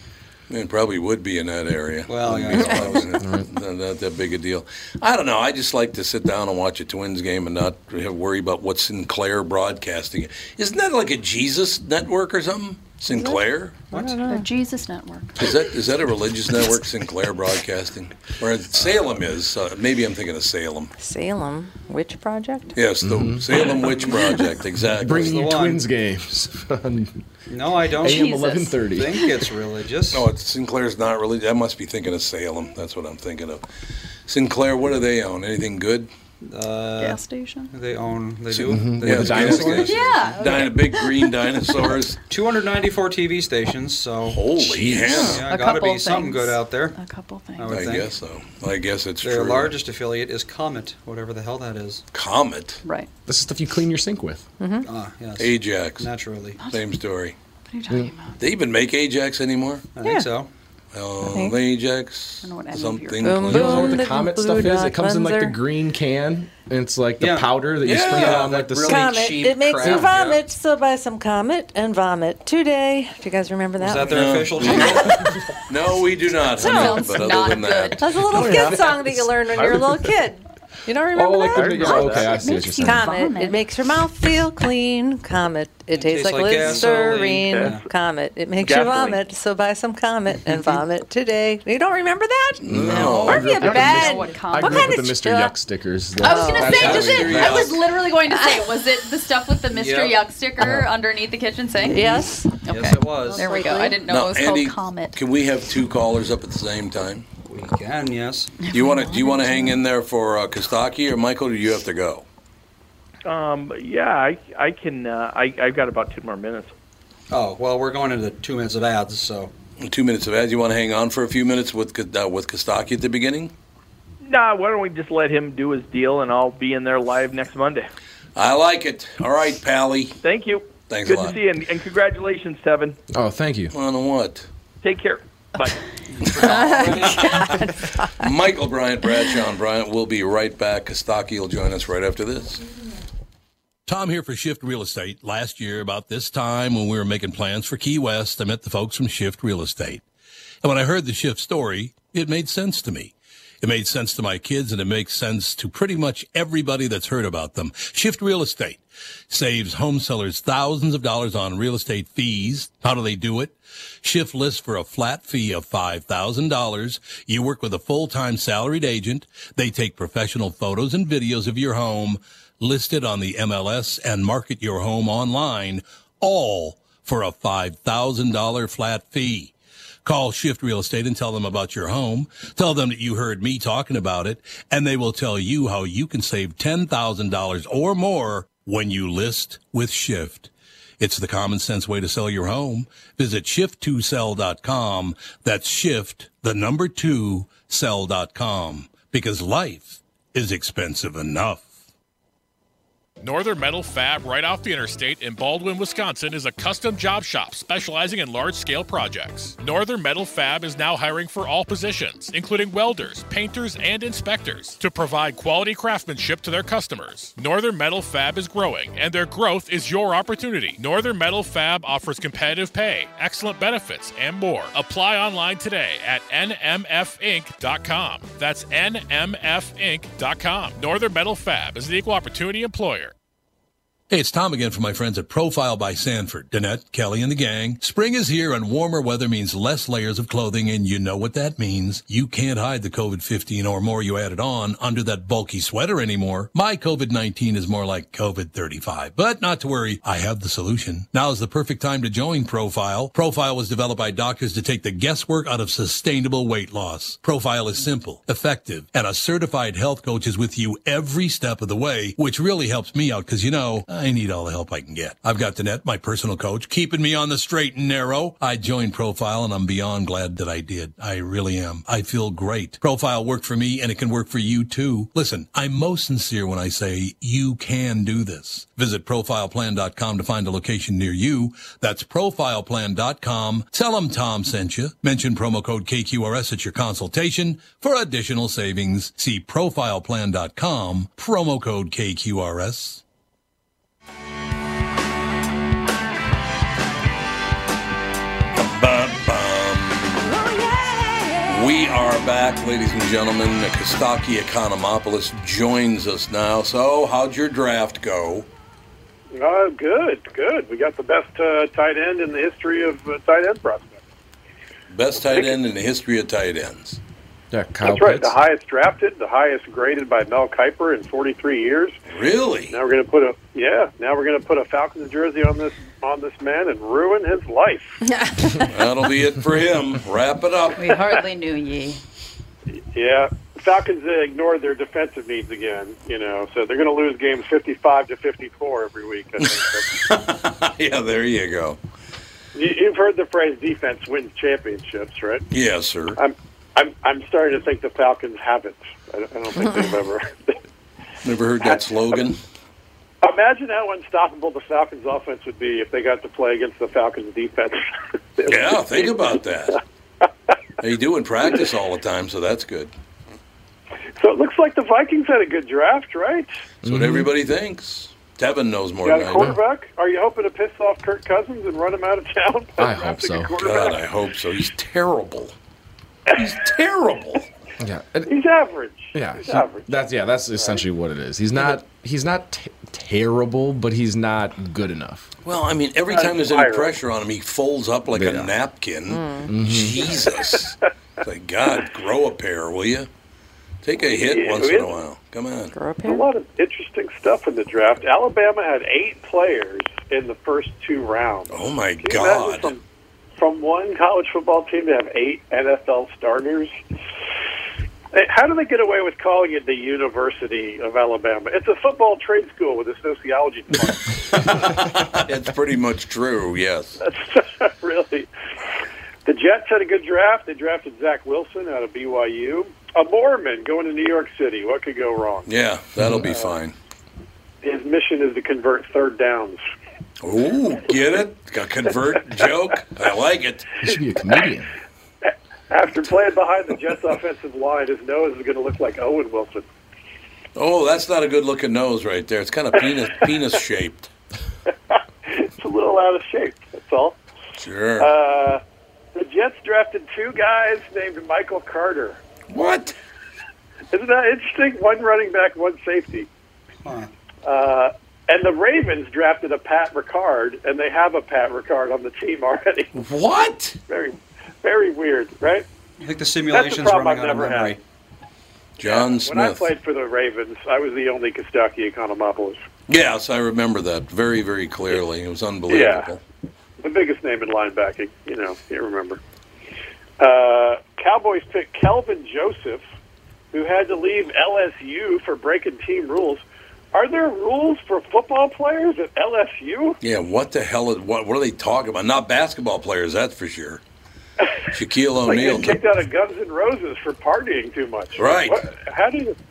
S3: It probably would be in that area.
S6: Well,
S3: Wouldn't
S6: yeah,
S3: be
S6: I suppose.
S3: not, not that big a deal. I don't know. I just like to sit down and watch a Twins game and not have worry about what Sinclair broadcasting. Isn't that like a Jesus network or something? Sinclair?
S6: What?
S5: The Jesus Network.
S3: Is that is that a religious network, Sinclair Broadcasting? Or Salem is. Uh, maybe I'm thinking of Salem.
S7: Salem Witch Project?
S3: Yes, the Salem Witch Project, exactly.
S4: Bringing you
S6: the one.
S4: Twins games. on
S6: No, I don't
S4: A M
S7: Jesus.
S4: eleven thirty.
S6: think it's religious.
S3: No, it's, Sinclair's not religious. I must be thinking of Salem. That's what I'm thinking of. Sinclair, what do they own? Anything good?
S6: Uh,
S5: Gas station.
S6: they own. They do.
S4: Mhm.
S6: They
S3: Yeah,
S6: have
S3: the
S6: gas
S3: dinosaurs?
S6: stations.
S5: Yeah.
S3: Dino, big green dinosaurs.
S6: two hundred ninety-four T V stations. So
S3: Holy hell.
S6: yeah,
S5: A
S6: gotta
S5: couple
S6: be something
S5: things.
S6: good out there.
S5: A couple things.
S6: I would
S3: I
S6: think.
S3: guess so. I guess it's
S6: Their
S3: true.
S6: largest affiliate is Comet, whatever the hell that is.
S3: Comet.
S5: Right.
S4: This is stuff you clean your sink with.
S6: Ah, yes.
S3: Ajax.
S6: Naturally.
S3: Same story.
S5: What are you talking about?
S3: They even make Ajax anymore?
S6: I
S7: Yeah.
S6: think so.
S3: Oh,
S7: think-
S3: Ajax.
S5: I don't know what any of
S3: Something.
S7: your- Boom,
S4: You don't know what
S7: Boom,
S4: the
S7: the
S4: Comet
S7: blue
S4: stuff is?
S7: dot
S4: It comes in like the
S7: cleanser.
S4: green can, and it's like the
S6: Yeah.
S4: powder that you
S3: Yeah.
S4: sprinkle
S6: Yeah,
S4: on like
S6: that
S4: the
S6: really
S4: sink.
S7: Comet.
S6: cheap
S7: It makes
S6: crap,
S7: you
S6: yeah.
S7: vomit, so buy some Comet and vomit today. Do you guys remember that?
S6: Is that
S7: one?
S6: their
S3: No.
S6: official jingle?
S3: No, we do not. honey,
S5: Sounds
S3: but other
S5: not
S3: than that,
S5: good.
S7: That's a little kid song that you learned when you were a little kid. You don't remember
S4: Oh, like
S7: that?
S4: the yeah, okay, I see what you're saying.
S7: Comet.
S5: Vomit.
S7: It makes your mouth feel clean. Comet. It, tastes, like,
S6: like
S7: Listerine.
S6: gasoline.
S7: Comet. It makes
S12: Gasoline.
S7: you vomit, so buy some Comet and vomit today. You don't remember that?
S3: no.
S7: Or if you
S5: I don't
S7: bad.
S5: even know what
S4: I
S5: Comet
S7: What
S4: grew up
S7: kind
S4: with
S7: of
S4: the Mister
S7: stuff?
S4: Yuck stickers.
S5: I was gonna
S4: That's
S5: say,
S4: how
S5: does
S4: we
S5: it?
S4: grew
S5: I
S4: up.
S5: was literally going to say, was it the stuff with the Mister
S6: Yep.
S5: Yuck sticker underneath the kitchen sink?
S7: Yes.
S5: Okay.
S6: Yes, it was.
S5: There we go. I didn't know
S3: Now,
S5: it was
S3: Andy,
S5: called Comet.
S3: can we have two callers up at the same time?
S6: We can, yes.
S3: Do you want to? Do you want to hang in there for uh, Kostaki or Michael? Or do you have to go?
S12: Um, yeah, I, I can. Uh, I, I've got about two more minutes.
S6: Oh, well, we're going into two minutes of ads, so.
S3: Two minutes of ads. You want to hang on for a few minutes with uh, with Kostaki at the beginning?
S12: Nah, why don't we just let him do his deal, and I'll be in there live next Monday.
S3: I like it. All right, Pally.
S12: Thanks you.
S3: Thanks
S12: Good
S3: a lot.
S12: to see you, and, and congratulations, Tevin.
S4: Oh, thank you.
S3: On what?
S12: Take care. Bye.
S3: Michael Bryant, Bradshaw and Bryant. We'll be right back. Kostaki will join us right after this.
S8: Tom here for Shift Real Estate. Last year, about this time when we were making plans for Key West, I met the folks from Shift Real Estate. And when I heard the Shift story, it made sense to me. It made sense to my kids, and it makes sense to pretty much everybody that's heard about them. Shift Real Estate saves home sellers thousands of dollars on real estate fees. How do they do it? Shift lists for a flat fee of five thousand dollars. You work with a full-time salaried agent. They take professional photos and videos of your home, list it on the M L S, and market your home online, all for a five thousand dollars flat fee. Call Shift Real Estate and tell them about your home. Tell them that you heard me talking about it, and they will tell you how you can save ten thousand dollars or more when you list with Shift. It's the common sense way to sell your home. Visit shift to sell dot com. That's shift, the number two, sell dot com. Because life is expensive enough.
S13: Northern Metal Fab, right off the interstate in Baldwin, Wisconsin, is a custom job shop specializing in large-scale projects. Northern Metal Fab is now hiring for all positions, including welders, painters, and inspectors, to provide quality craftsmanship to their customers. Northern Metal Fab is growing, and their growth is your opportunity. Northern Metal Fab offers competitive pay, excellent benefits, and more. Apply online today at N M F inc dot com. That's N M F inc dot com. Northern Metal Fab is an equal opportunity employer.
S8: Hey, it's Tom again from my friends at Profile by Sanford. Danette, Kelly, and the gang. Spring is here and warmer weather means less layers of clothing, and you know what that means. You can't hide the COVID fifteen or more you added on under that bulky sweater anymore. My COVID nineteen is more like COVID thirty-five. But not to worry, I have the solution. Now is the perfect time to join Profile. Profile was developed by doctors to take the guesswork out of sustainable weight loss. Profile is simple, effective, and a certified health coach is with you every step of the way, which really helps me out because, you know, I need all the help I can get. I've got Danette, my personal coach, keeping me on the straight and narrow. I joined Profile, and I'm beyond glad that I did. I really am. I feel great. Profile worked for me, and it can work for you, too. Listen, I'm most sincere when I say you can do this. Visit profile plan dot com to find a location near you. That's profile plan dot com. Tell them Tom sent you. Mention promo code K Q R S at your consultation for additional savings. See profile plan dot com, promo code K Q R S.
S3: We are back, ladies and gentlemen. Kostaki Economopoulos joins us now. So, how'd your draft go?
S14: Uh, good, good. We got the best uh, tight end in the history of uh, tight end prospects.
S3: Best tight end in the history of tight ends.
S4: Yeah, Kyle
S14: That's right.
S4: Pitts.
S14: The highest drafted, the highest graded by Mel Kiper in forty-three years.
S3: Really?
S14: Now we're going to put a yeah. Now we're going to put a Falcons jersey on this on this man and ruin his life.
S3: That'll be it for him. Wrap it up.
S5: We hardly knew ye.
S14: Yeah, Falcons uh, ignored their defensive needs again. You know, so they're going to lose games fifty-five to fifty-four every week. I think.
S3: Yeah, there you go.
S14: you, you've heard the phrase "defense wins championships," right?
S3: Yes, sir.
S14: I'm I'm I'm starting to think the Falcons haven't. I don't, I don't think they've ever.
S3: Never heard that slogan?
S14: Imagine how unstoppable the Falcons' offense would be if they got to play against the Falcons' defense.
S3: Yeah, think about that. They do in practice all the time, so that's good.
S14: So it looks like the Vikings had a good draft, right?
S3: That's what everybody thinks. Tevin knows more
S14: You got
S3: than
S14: a
S3: I do.
S14: quarterback? Are you hoping to piss off Kirk Cousins and run him out of town?
S3: I hope so. God, I hope so. He's terrible. He's terrible.
S4: Yeah,
S14: He's average.
S4: Yeah,
S14: He's
S4: he-
S14: average.
S4: that's yeah, that's essentially what it is. He's not he's not t- terrible, but he's not good enough.
S3: Well, I mean, every
S4: Uh,
S3: time there's any
S4: fire.
S3: pressure on him, he folds up like a
S4: Yeah.
S3: napkin.
S4: Mhm.
S3: Jesus. It's like, God, grow a pair, will you? Take a hit
S14: Yeah,
S3: once
S14: it
S3: in a
S14: is.
S3: while. Come on.
S14: There's a lot of interesting stuff in the draft. Alabama had eight players in the first two rounds.
S3: Oh, my
S14: Can you imagine
S3: God.
S14: From, from one college football team to have eight N F L starters. Hey, how do they get away with calling it the University of Alabama? It's a football trade school with a sociology department.
S3: It's pretty much true, yes.
S14: That's really. The Jets had a good draft. They drafted Zach Wilson out of B Y U. A Mormon going to New York City. What could go wrong?
S3: Yeah, that'll be fine.
S14: His mission is to convert third downs.
S3: Ooh, get it? A convert joke? I like it.
S4: He should be a comedian.
S14: After playing behind the Jets' offensive line, his nose is going to look like Owen Wilson.
S3: Oh, that's not a good-looking nose right there. It's kind of penis penis shaped.
S14: It's a little out of shape, that's all.
S3: Sure.
S14: Uh, the Jets drafted two guys named Michael Carter.
S3: What?
S14: Isn't that interesting? One running back, one safety. Uh, and the Ravens drafted a Pat Ricard, and they have a Pat Ricard on the team already.
S3: What?
S14: Very, very weird, right?
S6: I think the
S14: That's
S6: simulation's
S14: the problem
S6: running
S14: I've
S6: out of
S14: never
S6: memory.
S14: had.
S3: John
S14: When I
S3: Smith.
S14: played for the Ravens, I was the only Kostaki Economopoulos.
S3: Yes, I remember that very, very clearly. It was unbelievable.
S14: The biggest name in linebacking, you know, you remember. Uh, Cowboys picked Kelvin Joseph, who had to leave L S U for breaking team rules. Are there rules for football players at L S U?
S3: Yeah, what the hell is what? What are they talking about? Not basketball players, that's for sure. Shaquille
S14: Like
S3: O'Neal.
S14: getting kicked out of Guns N' Roses for partying too much.
S3: Right.
S14: What, how do you...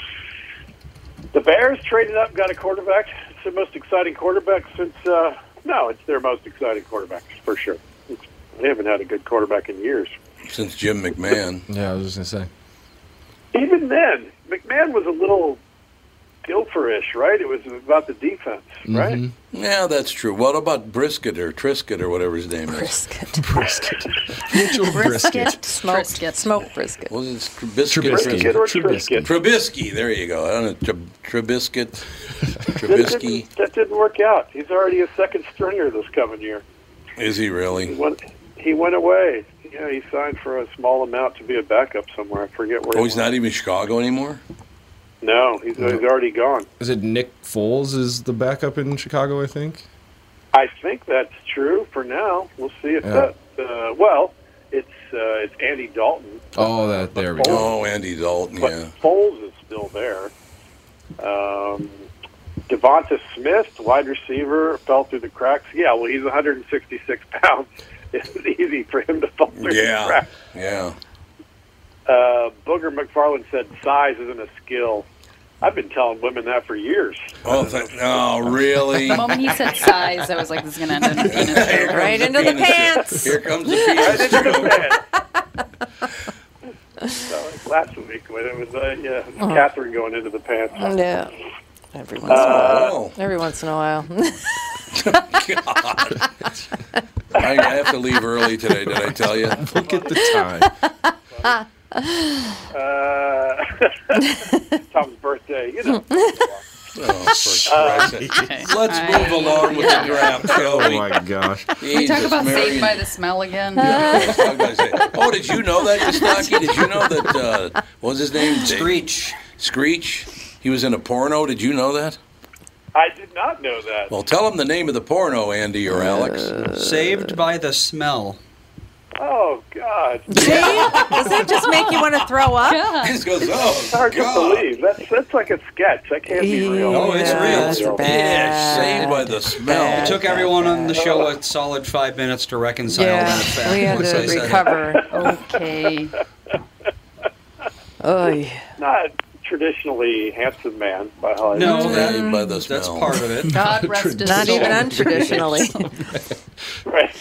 S14: The Bears traded up, got a quarterback. It's the most exciting quarterback since... Uh, no, it's their most exciting quarterback, for sure. It's, they haven't had a good quarterback in years.
S3: Since Jim McMahon.
S4: Yeah, I was just gonna say.
S14: Even then, McMahon was a little Gilferish, right? It was about the defense, right?
S3: Mm-hmm. Yeah, that's true. What about Brisket or Trisket or whatever his name is?
S7: Brisket.
S4: Brisket.
S7: Mitchell Brisket. Smoked,
S5: Brisket.
S7: smoked brisket.
S3: Was it Trubisky?
S14: Brisket or
S3: Trubisky.
S14: Trisket?
S3: Trubisky. There you go. I don't know. Trubisket.
S14: That
S3: Trubisky.
S14: didn't, that didn't work out. He's already a second stringer this coming year.
S3: Is he really?
S14: He went, he went away. Yeah, he signed for a small amount to be a backup somewhere. I forget where.
S3: Oh,
S14: he
S3: he's
S14: went.
S3: not even Chicago anymore?
S14: No, he's, he's already gone.
S4: Is it Nick Foles is the backup in Chicago, I think?
S14: I think that's true for now. We'll see if
S4: Yeah.
S14: that. Uh, well, it's uh, it's Andy Dalton.
S4: Oh, that there we go.
S3: Oh, Andy Dalton,
S14: But
S3: yeah.
S14: Foles is still there. Um, Devonta Smith, wide receiver, fell through the cracks. Yeah, well, he's one hundred sixty-six pounds. It's easy for him to fall through the
S3: Yeah,
S14: cracks.
S3: yeah.
S14: Uh, Booger McFarland said size isn't a skill. I've been telling women that for years.
S3: Oh, th- oh really?
S5: The moment he said size, I was like, this is going to end in a penis joke.
S7: Right into the pants.
S3: Here comes the penis joke.
S14: So, like last week when it was uh, yeah, Catherine going into the pants.
S7: Yeah. Every once in a
S14: Uh,
S7: while. Every once in a while.
S3: I, I have to leave early today, did I tell you?
S4: Look at the time.
S14: Uh, Tom's birthday, you know.
S3: Oh, for Christ's sake. Let's move along with the draft, shall
S4: Oh
S3: we?
S4: my gosh.
S5: Can we talk
S3: Jesus,
S5: about
S3: Marion.
S5: Saved by the Smell again?
S3: Let's talk about it. Oh, did you know that, Kostaki? Did you know that, uh, what was his name?
S6: Screech.
S3: Screech? He was in a porno. Did you know that?
S14: I did not know that.
S3: Well, tell him the name of the porno, Andy or Alex.
S6: Saved by the Smell.
S14: Oh, God.
S7: See? Does that just make you want to throw up?
S5: Yeah.
S3: He just goes, oh,
S14: It's hard
S3: God.
S14: to believe. That's, that's like a sketch. That can't be real.
S6: Oh, it's real.
S7: It's
S14: Yeah,
S7: bad.
S3: Saved by the Smell.
S6: It took everyone on the show a solid five minutes to reconcile
S7: Yeah,
S6: that fact.
S7: we had
S6: once
S7: to
S6: I said it.
S7: recover.
S5: Okay.
S7: Oy.
S14: Not traditionally handsome man by Hollywood.
S6: No,
S3: Saved
S6: that,
S3: by the
S6: that's
S3: Smell.
S6: part of it.
S5: God rest his
S7: Not
S5: soul.
S7: even untraditionally.
S14: Right.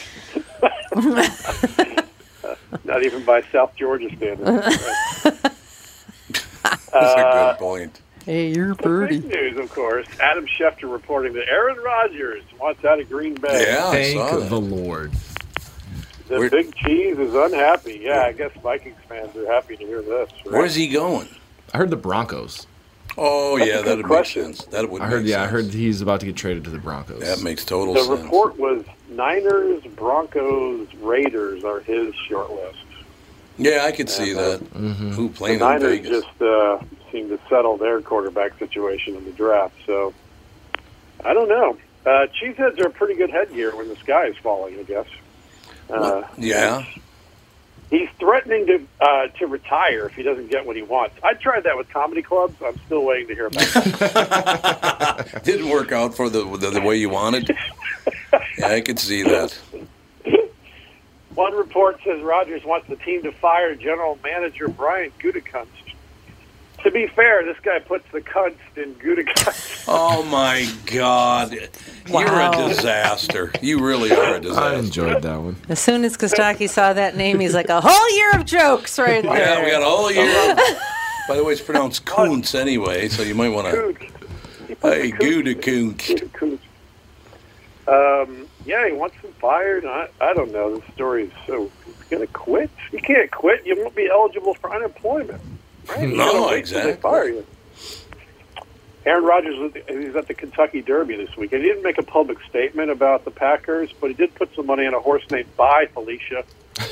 S14: Not even by South Georgia standards. Right.
S3: That's a good point.
S7: Hey, you're
S14: Big
S7: birdie.
S14: news, of course. Adam Schefter reporting that Aaron Rodgers wants out of Green Bay.
S3: Yeah, I saw
S4: Thank
S3: that.
S4: the Lord.
S14: The
S3: Where-
S14: Big Cheese is unhappy. Yeah, I guess Vikings fans are happy to hear this. Right?
S3: Where's he going?
S4: I heard the Broncos.
S3: Oh,
S14: That's
S3: yeah,
S14: a good
S3: that'd make
S14: question.
S3: sense. That would
S4: I heard,
S3: make
S4: yeah, I
S3: sense.
S4: heard he's about to get traded to the Broncos.
S3: That makes total
S14: The
S3: sense.
S14: report was Niners, Broncos, Raiders are his short list.
S3: Yeah, I could see
S14: And, uh,
S3: that. Who
S14: The
S3: playing in
S14: Niners
S3: Vegas?
S14: just uh, seem to settle their quarterback situation in the draft. So, I don't know. Uh, Cheeseheads are a pretty good headgear when the sky is falling, I guess. Uh,
S3: Yeah.
S14: He's threatening to uh, to retire if he doesn't get what he wants. I tried that with comedy clubs. I'm still waiting to hear about that.
S3: Didn't work out for the, the the way you wanted. Yeah, I could see that.
S14: One report says Rodgers wants the team to fire general manager Brian Gutekunst. To be fair, this guy puts the kunst in Gutekunst.
S3: Oh my God,
S7: Wow.
S3: you're a disaster. You really are a
S4: I
S3: disaster.
S4: enjoyed that one.
S7: As soon as Kostaki saw that name, he's like, a whole year of jokes right there.
S3: Yeah, we got a whole year. By the way, it's pronounced Kuntz anyway, so you might want to.
S14: Kuntz.
S3: Hey, Gutekunst.
S14: Gutekunst. Um, yeah, he wants him fired. I, I don't know. The story is so. He's going to quit? You can't quit. You won't be eligible for unemployment. Right? You
S3: No,
S14: gotta wait till
S3: exactly.
S14: They fire you. Aaron Rodgers was he's at the Kentucky Derby this week. He didn't make a public statement about the Packers, but he did put some money on a horse named Bye Felicia.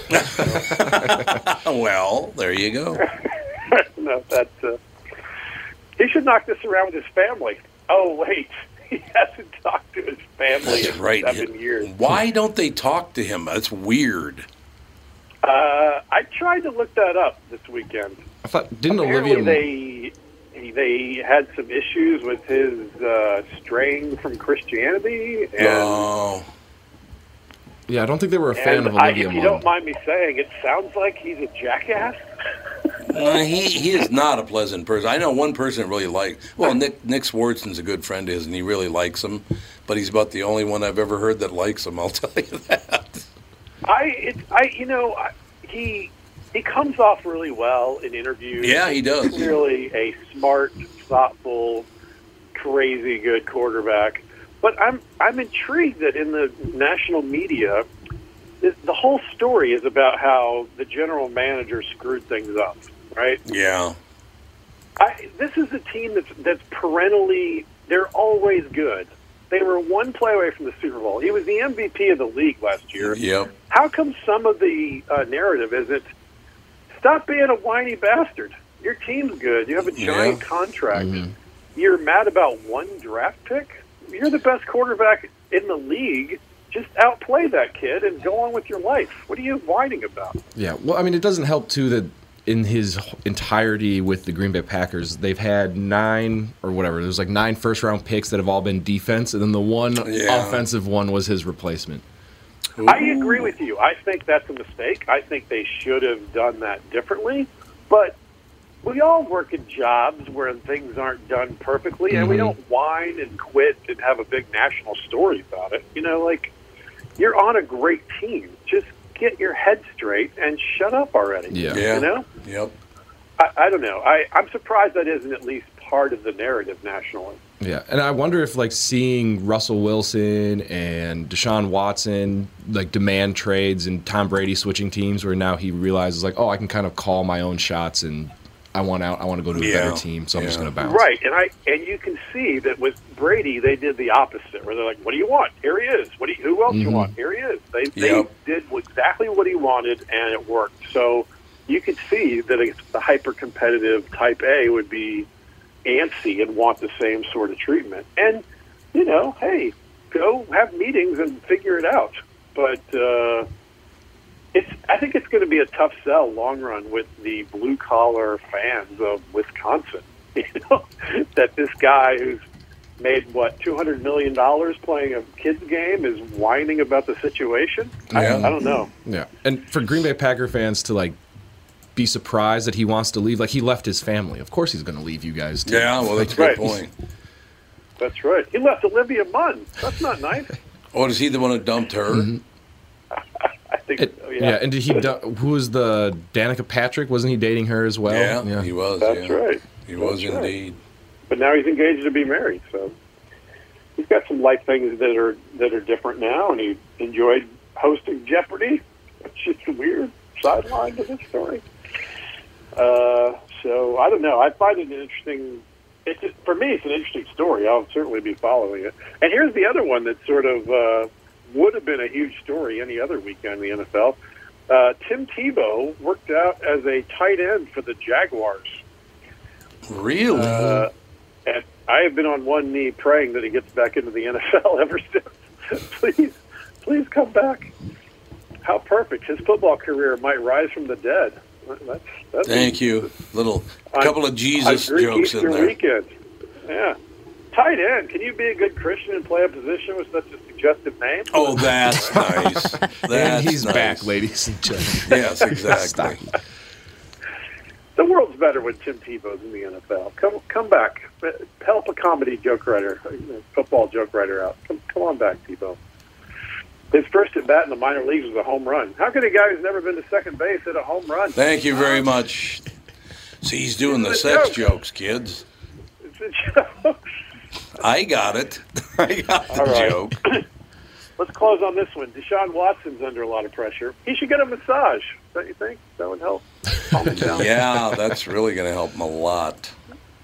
S3: Well, there you go.
S14: no, that's uh, he should knock this around with his family. Oh wait, he hasn't talked to his family
S3: That's
S14: in
S3: right.
S14: seven years.
S3: Why don't they talk to him? That's weird.
S14: Uh, I tried to look that up this weekend.
S4: I thought didn't
S14: Apparently
S4: Olivia?
S14: they he- they had some issues with his uh, straying from Christianity, and,
S3: Oh,
S4: Yeah, I don't think they were a fan
S14: and
S4: of
S14: I,
S4: Olivia
S14: if you
S4: Munn.
S14: don't mind me saying, it sounds like he's a jackass.
S3: no, he he is not a pleasant person. I know one person that really likes. Well, Nick Nick Swartzen's a good friend of his, and he really likes him. But he's about the only one I've ever heard that likes him. I'll tell you that.
S14: I, it, I, you know, I, he he comes off really well in interviews.
S3: Yeah, he does.
S14: He's clearly a smart, thoughtful, crazy good quarterback. But I'm I'm intrigued that in the national media, this, the whole story is about how the general manager screwed things up, right?
S3: Yeah.
S14: I, this is a team that's that's perennially, they're always good. They were one play away from the Super Bowl. He was the M V P of the league last year.
S3: Yep.
S14: How come some of the uh, narrative isn't, stop being a whiny bastard? Your team's good. You have a giant
S3: Yeah.
S14: contract.
S3: Mm-hmm.
S14: You're mad about one draft pick? You're the best quarterback in the league. Just outplay that kid and go on with your life. What are you whining about?
S4: Yeah, well, I mean, it doesn't help, too, that in his entirety with the Green Bay Packers, they've had nine or whatever. There's like nine first-round picks that have all been defense, and then the one
S3: Yeah.
S4: offensive one was his replacement.
S14: I agree with you. I think that's a mistake. I think they should have done that differently. But we all work in jobs where things aren't done perfectly, and we
S3: Mhm.
S14: don't whine and quit and have a big national story about it. You know, like, you're on a great team. Just get your head straight and shut up already.
S3: Yeah.
S14: You know?
S3: Yep.
S14: I, I don't know. I, I'm surprised that isn't at least part of the narrative nationally.
S4: Yeah, and I wonder if, like, seeing Russell Wilson and Deshaun Watson, like, demand trades and Tom Brady switching teams where now he realizes, like, oh, I can kind of call my own shots and I want out. I want to go to a
S3: Yeah.
S4: better team, so I'm just
S3: Yeah.
S4: going to bounce.
S14: Right, and I and you can see that with Brady, they did the opposite, where they're like, "What do you want? Here he is. What do you, who else you
S4: Mhm.
S14: want? Here he is." They
S3: Yep.
S14: they did exactly what he wanted, and it worked. So you could see that it's the hyper competitive Type A would be antsy and want the same sort of treatment. And you know, hey, go have meetings and figure it out. But uh, it's I think it's going to be a tough sell long run with the blue collar fans of Wisconsin. You know, that this guy who's made what two hundred million dollars playing a kids game is whining about the situation. I,
S4: Yeah.
S14: I don't know.
S4: Yeah, and for Green Bay Packer fans to, like, be surprised that he wants to leave, like, he left his family. Of course he's going to leave you guys, too.
S3: Yeah, well, that's a
S14: Right.
S3: good point.
S14: That's right. He left Olivia Munn. That's not nice.
S3: Oh, is he the one who dumped her?
S4: Mm-hmm.
S14: I think.
S4: It-
S14: so,
S4: yeah.
S14: yeah.
S4: and did he? Du- who was the Danica Patrick? Wasn't he dating her as well?
S3: Yeah, he was.
S14: That's
S3: yeah.
S14: right.
S3: He was
S14: That's right.
S3: indeed.
S14: But now he's engaged to be married, so he's got some life things that are that are different now, and he enjoyed hosting Jeopardy, which is a weird sideline to this story. Uh, so I don't know. I find it an interesting. It's just, for me, it's an interesting story. I'll certainly be following it. And here's the other one that sort of uh, would have been a huge story any other weekend in the N F L. Uh, Tim Tebow worked out as a tight end for the Jaguars.
S3: Really?
S14: Uh, and I have been on one knee praying that he gets back into the N F L ever since. please, please come back. How perfect. His football career might rise from the dead. That's, that's
S3: Thank you. Little
S14: on-
S3: couple of Jesus
S14: on Greek
S3: jokes
S14: Easter
S3: in there.
S14: Weekend. Yeah. Tight end. Can you be a good Christian and play a position with such a suggestive name?
S3: Oh, that's nice. That's
S4: and he's
S3: nice.
S4: back, ladies and gentlemen.
S3: Yes, exactly.
S14: The world's better when Tim Tebow's in the N F L. Come, come back. Help a comedy joke writer, a football joke writer out. Come, come on back, Tebow. His first at bat in the minor leagues was a home run. How can a guy who's never been to second base hit a home run?
S3: Thank you very much. See, he's doing the
S14: It's a
S3: sex
S14: joke.
S3: jokes, kids.
S14: It's a joke.
S3: I got it. I got the
S14: All right.
S3: joke.
S14: Let's close on this one. Deshaun Watson's under a lot of pressure. He should get a massage. Don't you think? That would help. Calm him down.
S3: Yeah, that's really going to help him a lot.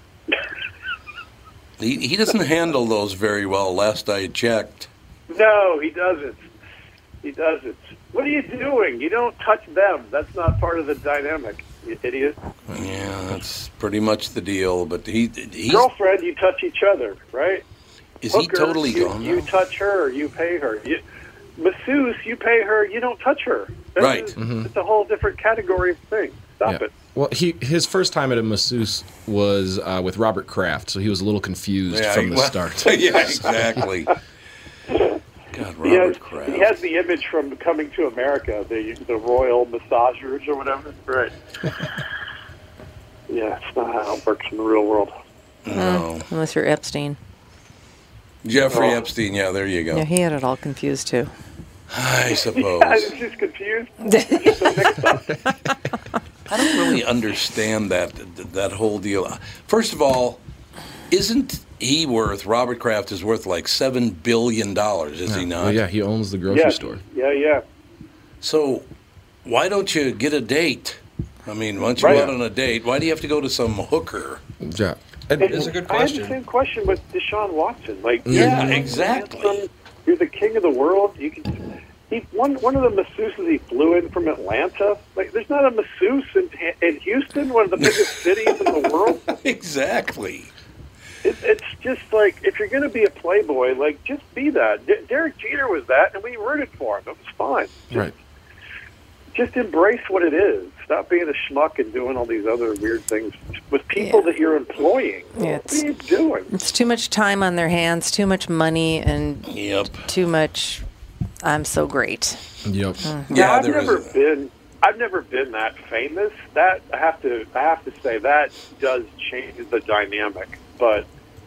S3: He, he doesn't handle those very well, last I checked.
S14: No, he doesn't. He doesn't. What are you doing? You don't touch them. That's not part of the dynamic, you idiot.
S3: Yeah, that's pretty much the deal. But he he's
S14: Girlfriend, you touch each other, right?
S3: is he
S14: Hooker,
S3: totally
S14: you,
S3: gone?
S14: You touch her, you pay her. You, masseuse, you pay her, you don't touch her. That's
S3: Right.
S14: a-
S4: Mhm.
S14: It's a whole different category of thing. Stop
S4: Yeah.
S14: it.
S4: Well, he his first time at a masseuse was uh, with Robert Kraft, so he was a little confused
S3: Yeah,
S4: from the
S3: well,
S4: start.
S3: yeah, exactly. God,
S14: He has,
S3: Robert Kraft.
S14: he has the image from Coming to America, the the royal massagers or whatever. Right. Yeah, it's not how it works in the real world.
S3: No.
S7: Unless you're Epstein.
S3: Jeffrey
S14: Oh.
S3: Epstein, yeah, there you go.
S7: Yeah, he had it all confused too.
S3: I suppose.
S14: I was just confused. Just a mix-up.
S3: I don't really understand that that whole deal. First of all, isn't he worth, Robert Kraft is worth like seven billion dollars, is
S4: yeah.
S3: he not?
S4: Well, yeah, he owns the grocery
S14: yeah.
S4: store.
S14: Yeah, yeah.
S3: So why don't you get a date? I mean, once you
S14: Right.
S3: go out on a date, why do you have to go to some hooker?
S4: Yeah.
S14: It
S6: is a good
S14: I had
S6: question.
S14: the same question with Deshaun Watson. Like,
S3: Yeah,
S14: you're
S3: exactly.
S14: handsome, You're the king of the world. You can. He one one of the masseuses he flew in from Atlanta. Like, there's not a masseuse in in Houston, one of the biggest cities in the world.
S3: Exactly.
S14: It, it's just like, if you're going to be a playboy, like, just be that. D- Derek Jeter was that, and we rooted for him. It was fine. Just,
S4: Right.
S14: just embrace what it is. Stop being a schmuck and doing all these other weird things with people
S7: Yeah.
S14: that you're employing.
S7: Yeah,
S14: What are you doing?
S7: It's too much time on their hands, too much money, and
S3: Yep.
S7: too much. I'm so great.
S4: Yep.
S3: Yeah,
S14: I've
S3: there
S14: never
S3: is. A,
S14: been. I've never been that famous. That I have to. I have to say that does change the dynamic. But,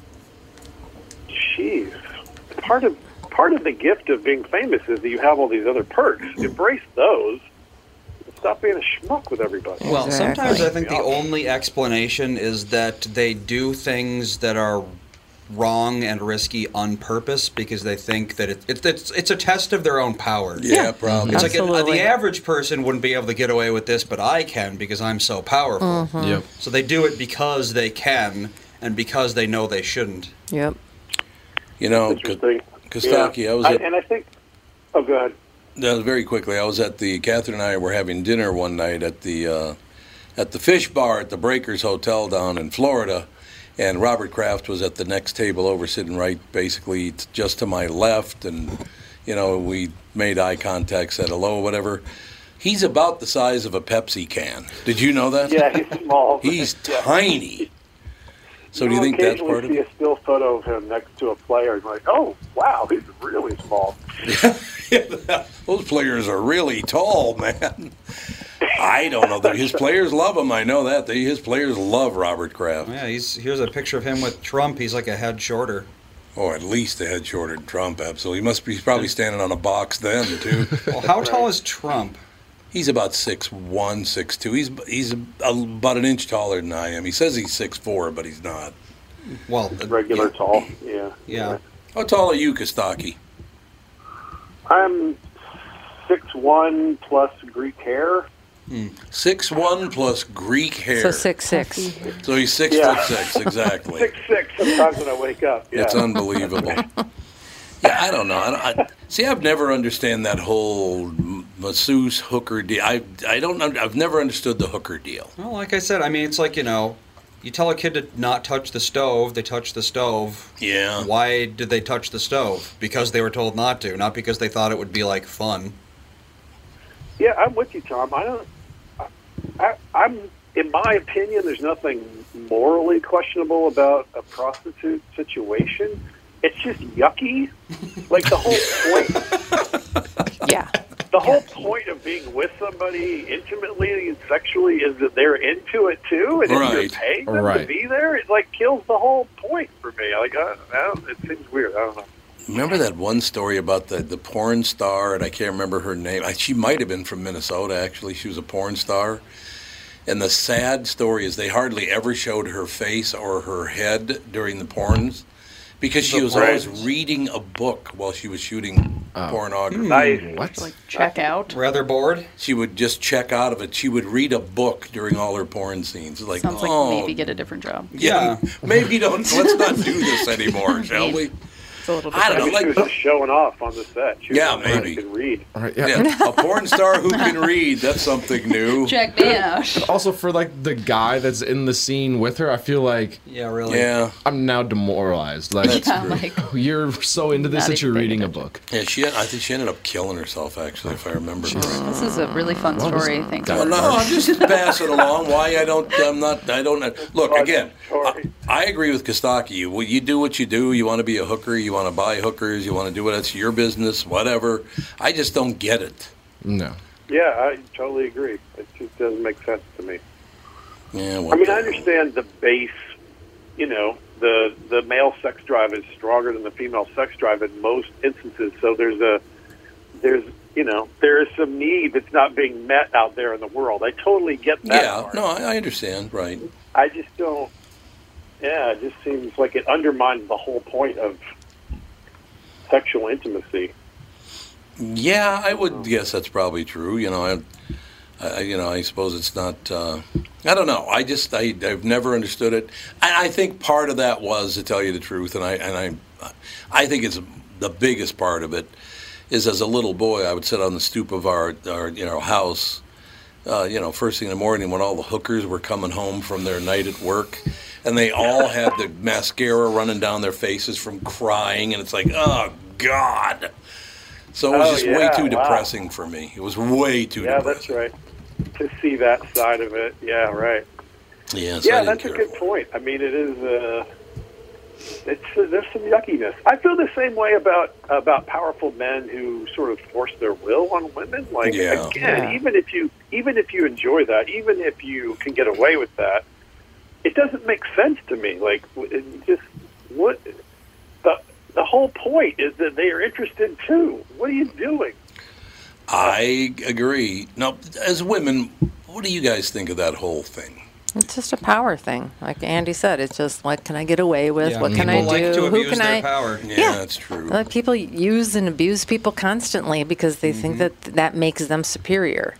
S14: jeez, part of part of the gift of being famous is that you have all these other perks. Embrace those. Stop being a schmuck with everybody.
S6: Well,
S7: Exactly.
S6: sometimes I think the only explanation is that they do things that are wrong and risky on purpose because they think that it, it, it's it's a test of their own power.
S3: yeah, probably.
S6: It's like a,
S7: Absolutely.
S6: the average person wouldn't be able to get away with this, but I can because I'm so powerful.
S4: Yep.
S6: So they do it because they can and because they know they shouldn't.
S7: Yep.
S3: You know,
S14: Interesting.
S3: Kostaki,
S14: Yeah.
S3: I was
S14: I,
S3: at,
S14: and I think. Oh, go ahead.
S3: uh, very quickly, I was at the, Catherine and I were having dinner one night at the, uh, at the Fish Bar at the Breakers Hotel down in Florida, and Robert Kraft was at the next table over, sitting right basically t- just to my left, and, you know, we made eye contact, said hello, whatever. He's about the size of a Pepsi can. Did you know that?
S14: Yeah, he's small.
S3: He's
S14: Yeah.
S3: tiny. So do you think that's part of
S14: see
S3: it?
S14: a still photo of him next to a player and like, oh, wow, he's really small.
S3: Those players are really tall, man. I don't know. that His players love him. I know that. They, his players love Robert Kraft.
S6: Yeah, he's here's a picture of him with Trump. He's like a head shorter.
S3: Oh, at least a head shorter than Trump, absolutely. He must be he's probably standing on a box then, too.
S6: Well, how tall is Trump?
S3: He's about six one, six two. He's he's about an inch taller than I am. He says he's six four, but he's not.
S6: Well,
S14: Regular tall. Yeah.
S6: yeah.
S3: How tall are you, Kostaki?
S14: I'm six one plus Greek hair.
S3: Six one plus Greek hair.
S7: So six six.
S3: So he's six
S14: Yeah.
S3: foot six, exactly.
S14: Six six sometimes when I wake up. Yeah.
S3: It's unbelievable. Yeah, I don't know. I, don't, I see. I've never understand that whole masseuse hooker deal. I I don't. un- I've never understood the hooker deal.
S6: Well, like I said, I mean, it's like, you know, you tell a kid to not touch the stove, they touch the stove.
S3: Yeah.
S6: Why did they touch the stove? Because they were told not to, not because they thought it would be like fun.
S14: Yeah, I'm with you, Tom. I don't. I, I, I'm, in my opinion, there's nothing morally questionable about a prostitute situation. It's just yucky. Like the whole point.
S7: Yeah.
S14: The whole point of being with somebody intimately and sexually is that they're into it too, and if
S3: Right.
S14: you're paying them to
S4: Right.
S14: be there, it like kills the whole point for me. Like, I, I don't, it seems weird. I don't know.
S3: Remember that one story about the, the porn star, and I can't remember her name. I, she might have been from Minnesota, actually. She was a porn star. And the sad story is they hardly ever showed her face or her head during the porns because she
S6: The
S3: was always
S14: porns.
S3: reading a book while she was shooting pornography.
S14: Nice.
S4: What?
S5: Like check out.
S6: Rather bored?
S3: She would just check out of it. She would read a book during all her porn scenes. Like,
S5: Sounds like
S3: oh,
S5: maybe get a different job.
S3: yeah, maybe don't. Let's not do this anymore, shall we?
S5: It's a little
S3: I don't know,
S5: different.
S3: like-
S14: She was just showing off on the set. She was
S3: Yeah,
S14: the one that
S3: maybe.
S14: could read.
S4: All right, yeah.
S3: Yeah, a porn star who can read. That's something new.
S5: Check me out.
S4: Also, for like the guy that's in the scene with her, I feel like
S6: Yeah, really.
S3: Yeah,
S4: I'm now demoralized. Like
S3: That's
S5: Yeah,
S3: true.
S5: like
S4: you're so into this
S5: Not
S4: that you're
S5: even paying
S4: reading a
S5: attention.
S4: book.
S3: yeah. She, I think she ended up killing herself. Actually, if I remember correctly.
S5: this is a really fun
S4: Well, this-
S5: story. Thanks.
S3: Well,
S5: for
S3: no, I'm just passing along. Why I don't, I'm not, I don't. Look again. I, I agree with Kostaki. You, you do what you do. You want to be a hooker. You want to buy hookers. You want to do it. That's your business. Whatever. I just don't get it.
S4: No.
S14: Yeah, I totally agree. It just doesn't make sense to me.
S3: Yeah.
S14: I
S3: What
S14: mean,
S3: the-
S14: I understand the base, you know, the the male sex drive is stronger than the female sex drive in most instances. So there's a, there's, you know, there is some need that's not being met out there in the world. I totally get that
S3: Yeah.
S14: part.
S3: No, I, I understand. Right.
S14: I just don't. Yeah, it just seems like it undermines the whole point of sexual intimacy.
S3: Yeah, I would guess that's probably true. You know, I, I you know, I suppose it's not. Uh, I don't know. I just, I, I've never understood it. I, I think part of that was, to tell you the truth, and I, and I, I think it's the biggest part of it is, as a little boy, I would sit on the stoop of our, our you know, house, uh, you know, first thing in the morning when all the hookers were coming home from their night at work, and they all had the mascara running down their faces from crying, and it's like, oh God. So it was
S14: Oh,
S3: just
S14: yeah,
S3: way too
S14: wow.
S3: depressing for me. It was way too
S14: Yeah,
S3: depressing.
S14: that's right. To see that side of it, yeah, right.
S3: Yeah, so I
S14: yeah,
S3: didn't
S14: that's
S3: care.
S14: a good point. I mean, it is. Uh, it's uh, there's some yuckiness. I feel the same way about about powerful men who sort of force their will on women. Like
S3: Yeah.
S14: again,
S3: Yeah.
S14: even if you even if you enjoy that, even if you can get away with that, it doesn't make sense to me. Like it just what the the whole point is that they are interested too. What are you doing?
S3: I agree. Now, as women, what do you guys think of that whole thing?
S7: It's just a power thing. Like Andy said, it's just what can I get away with?
S6: Yeah,
S7: what can I
S6: people like
S7: do?
S6: to
S7: Who
S6: abuse
S7: can
S6: their
S7: I?
S6: power.
S3: Yeah, that's true.
S7: Like people use and abuse people constantly because they think that that makes them superior.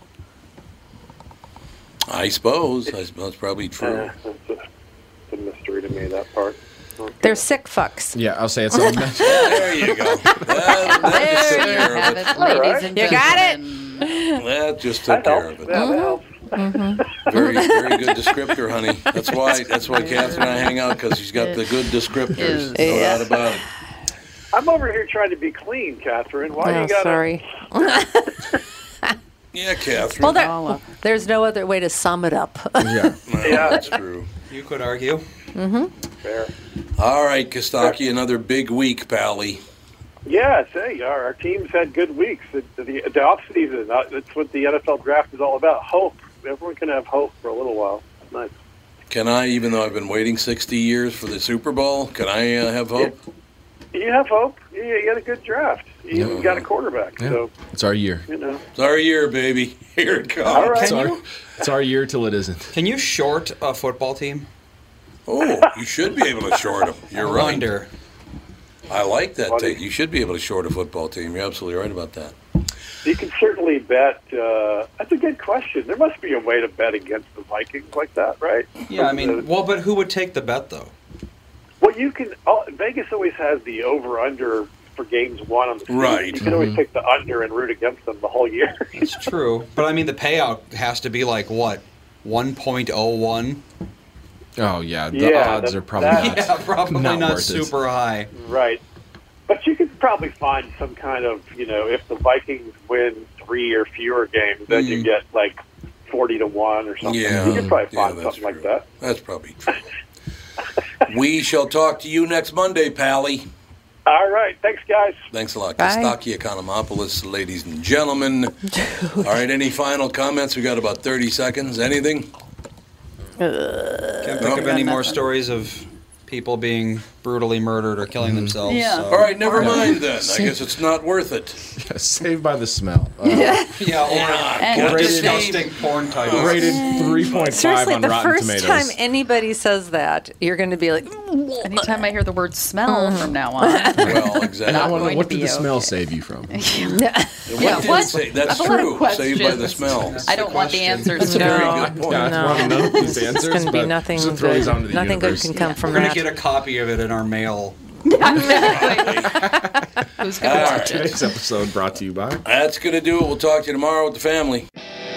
S3: I suppose. I suppose that's probably true.
S14: Uh, that's a, it's a mystery to me, that part.
S7: They're sick fucks.
S4: Yeah, I'll say it's a
S3: There you go. That, that just took
S5: There you
S3: care
S5: have
S3: of
S5: it,
S3: it.
S5: ladies and
S7: You got it.
S5: gentlemen.
S3: That just took
S14: That
S3: care
S14: helps.
S3: of it.
S14: Yeah, that helps.
S3: Very, very good descriptor, honey. That's why. That's why Catherine and I hang out, because she's got the good descriptors.
S5: Is.
S3: No
S7: Yeah.
S3: doubt about it.
S14: I'm over here trying to be clean, Catherine. Why
S7: Oh,
S14: you gotta?
S7: sorry.
S3: Yeah, Catherine.
S7: Well,
S5: All
S7: there,
S5: up.
S7: there's no other way to sum it up.
S4: yeah.
S3: No,
S14: Yeah.
S3: that's true.
S6: You could argue.
S14: Fair.
S3: All right, Kostaki, another big week, Pally.
S14: Yeah, say our, our teams had good weeks. The, the, the off season, uh, that's what the N F L draft is all about. Hope. Everyone can have hope for a little while. Nice.
S3: Can I, even though I've been waiting sixty years for the Super Bowl, can I uh, have hope?
S14: You have hope. You, you got a good draft. You even got a quarterback.
S4: Yeah.
S14: So
S4: It's our year.
S14: you know.
S3: It's our year, baby. Here it comes.
S14: All right.
S4: It's our, it's our year till it isn't.
S6: Can you short a football team?
S3: Oh, you should be able to short them. You're
S6: I
S3: right.
S6: wonder.
S3: I like that
S14: Funny.
S3: take. You should be able to short a football team. You're absolutely right about that.
S14: You can certainly bet. Uh, that's a good question. There must be a way to bet against the Vikings like that, right?
S6: Yeah, I mean, well, but who would take the bet though?
S14: Well, you can. Oh, Vegas always has the over/under for games won on the season.
S3: Right.
S14: You can always pick the under and root against them the whole year.
S6: It's true, but I mean, the payout has to be like what, one point oh one?
S4: Oh yeah, the
S14: Yeah,
S4: odds
S14: that-
S4: are probably
S14: that-
S4: not,
S6: Yeah, probably
S4: not,
S6: not,
S4: worth it.
S6: super high.
S14: Right. But you could probably find some kind of, you know, if the Vikings win three or fewer games, then you
S6: Mm.
S14: get like forty to one or something.
S3: Yeah,
S14: You could probably
S3: yeah,
S14: find
S3: that's
S14: something like
S3: true.
S14: that.
S3: That's probably true. We shall talk to you next Monday, Pally.
S14: All right. Thanks, guys.
S3: Thanks a lot.
S7: Bye.
S3: Kostaki Economopoulos, ladies and gentlemen. All right, any final comments? We got about thirty seconds. Anything?
S6: Can't think of any more stories of people being brutally murdered or killing themselves.
S5: Yeah.
S6: so-
S3: All right, never mind then. I guess it's not worth it.
S4: Yeah, saved by the smell. Uh,
S6: Yeah, or,
S5: And
S6: or
S5: the
S6: disgusting porn titles.
S4: Rated three point five
S7: Seriously,
S4: on
S7: the
S4: Rotten
S7: first
S4: Tomatoes.
S7: time anybody says that, you're going to be like,
S5: anytime I hear the word smell
S7: Mm-hmm.
S5: from now on.
S3: Well, exactly.
S4: And I want to
S5: going
S4: know, what
S5: to
S4: did
S5: be
S4: the smell
S5: okay.
S4: save you from?
S5: Yeah,
S3: What did
S5: what?
S3: it say? That's
S5: I have a lot of
S3: true. Saved by the
S5: questions.
S3: smell.
S5: I don't want the answers.
S3: That's a
S5: to
S3: very
S5: know.
S3: good point.
S4: Yeah,
S7: No.
S4: I want to know these
S7: it's
S4: answers,
S7: going to be
S4: but
S7: nothing
S4: just throw these out into
S7: good.
S4: the
S7: Nothing good
S4: universe.
S7: can come from
S6: We're going
S7: that.
S6: to get a copy of it in our mail.
S5: Who's
S3: All
S5: going to
S3: right.
S5: watch it?
S4: Today's episode brought to you by.
S3: That's going to do it. We'll talk to you tomorrow with the family.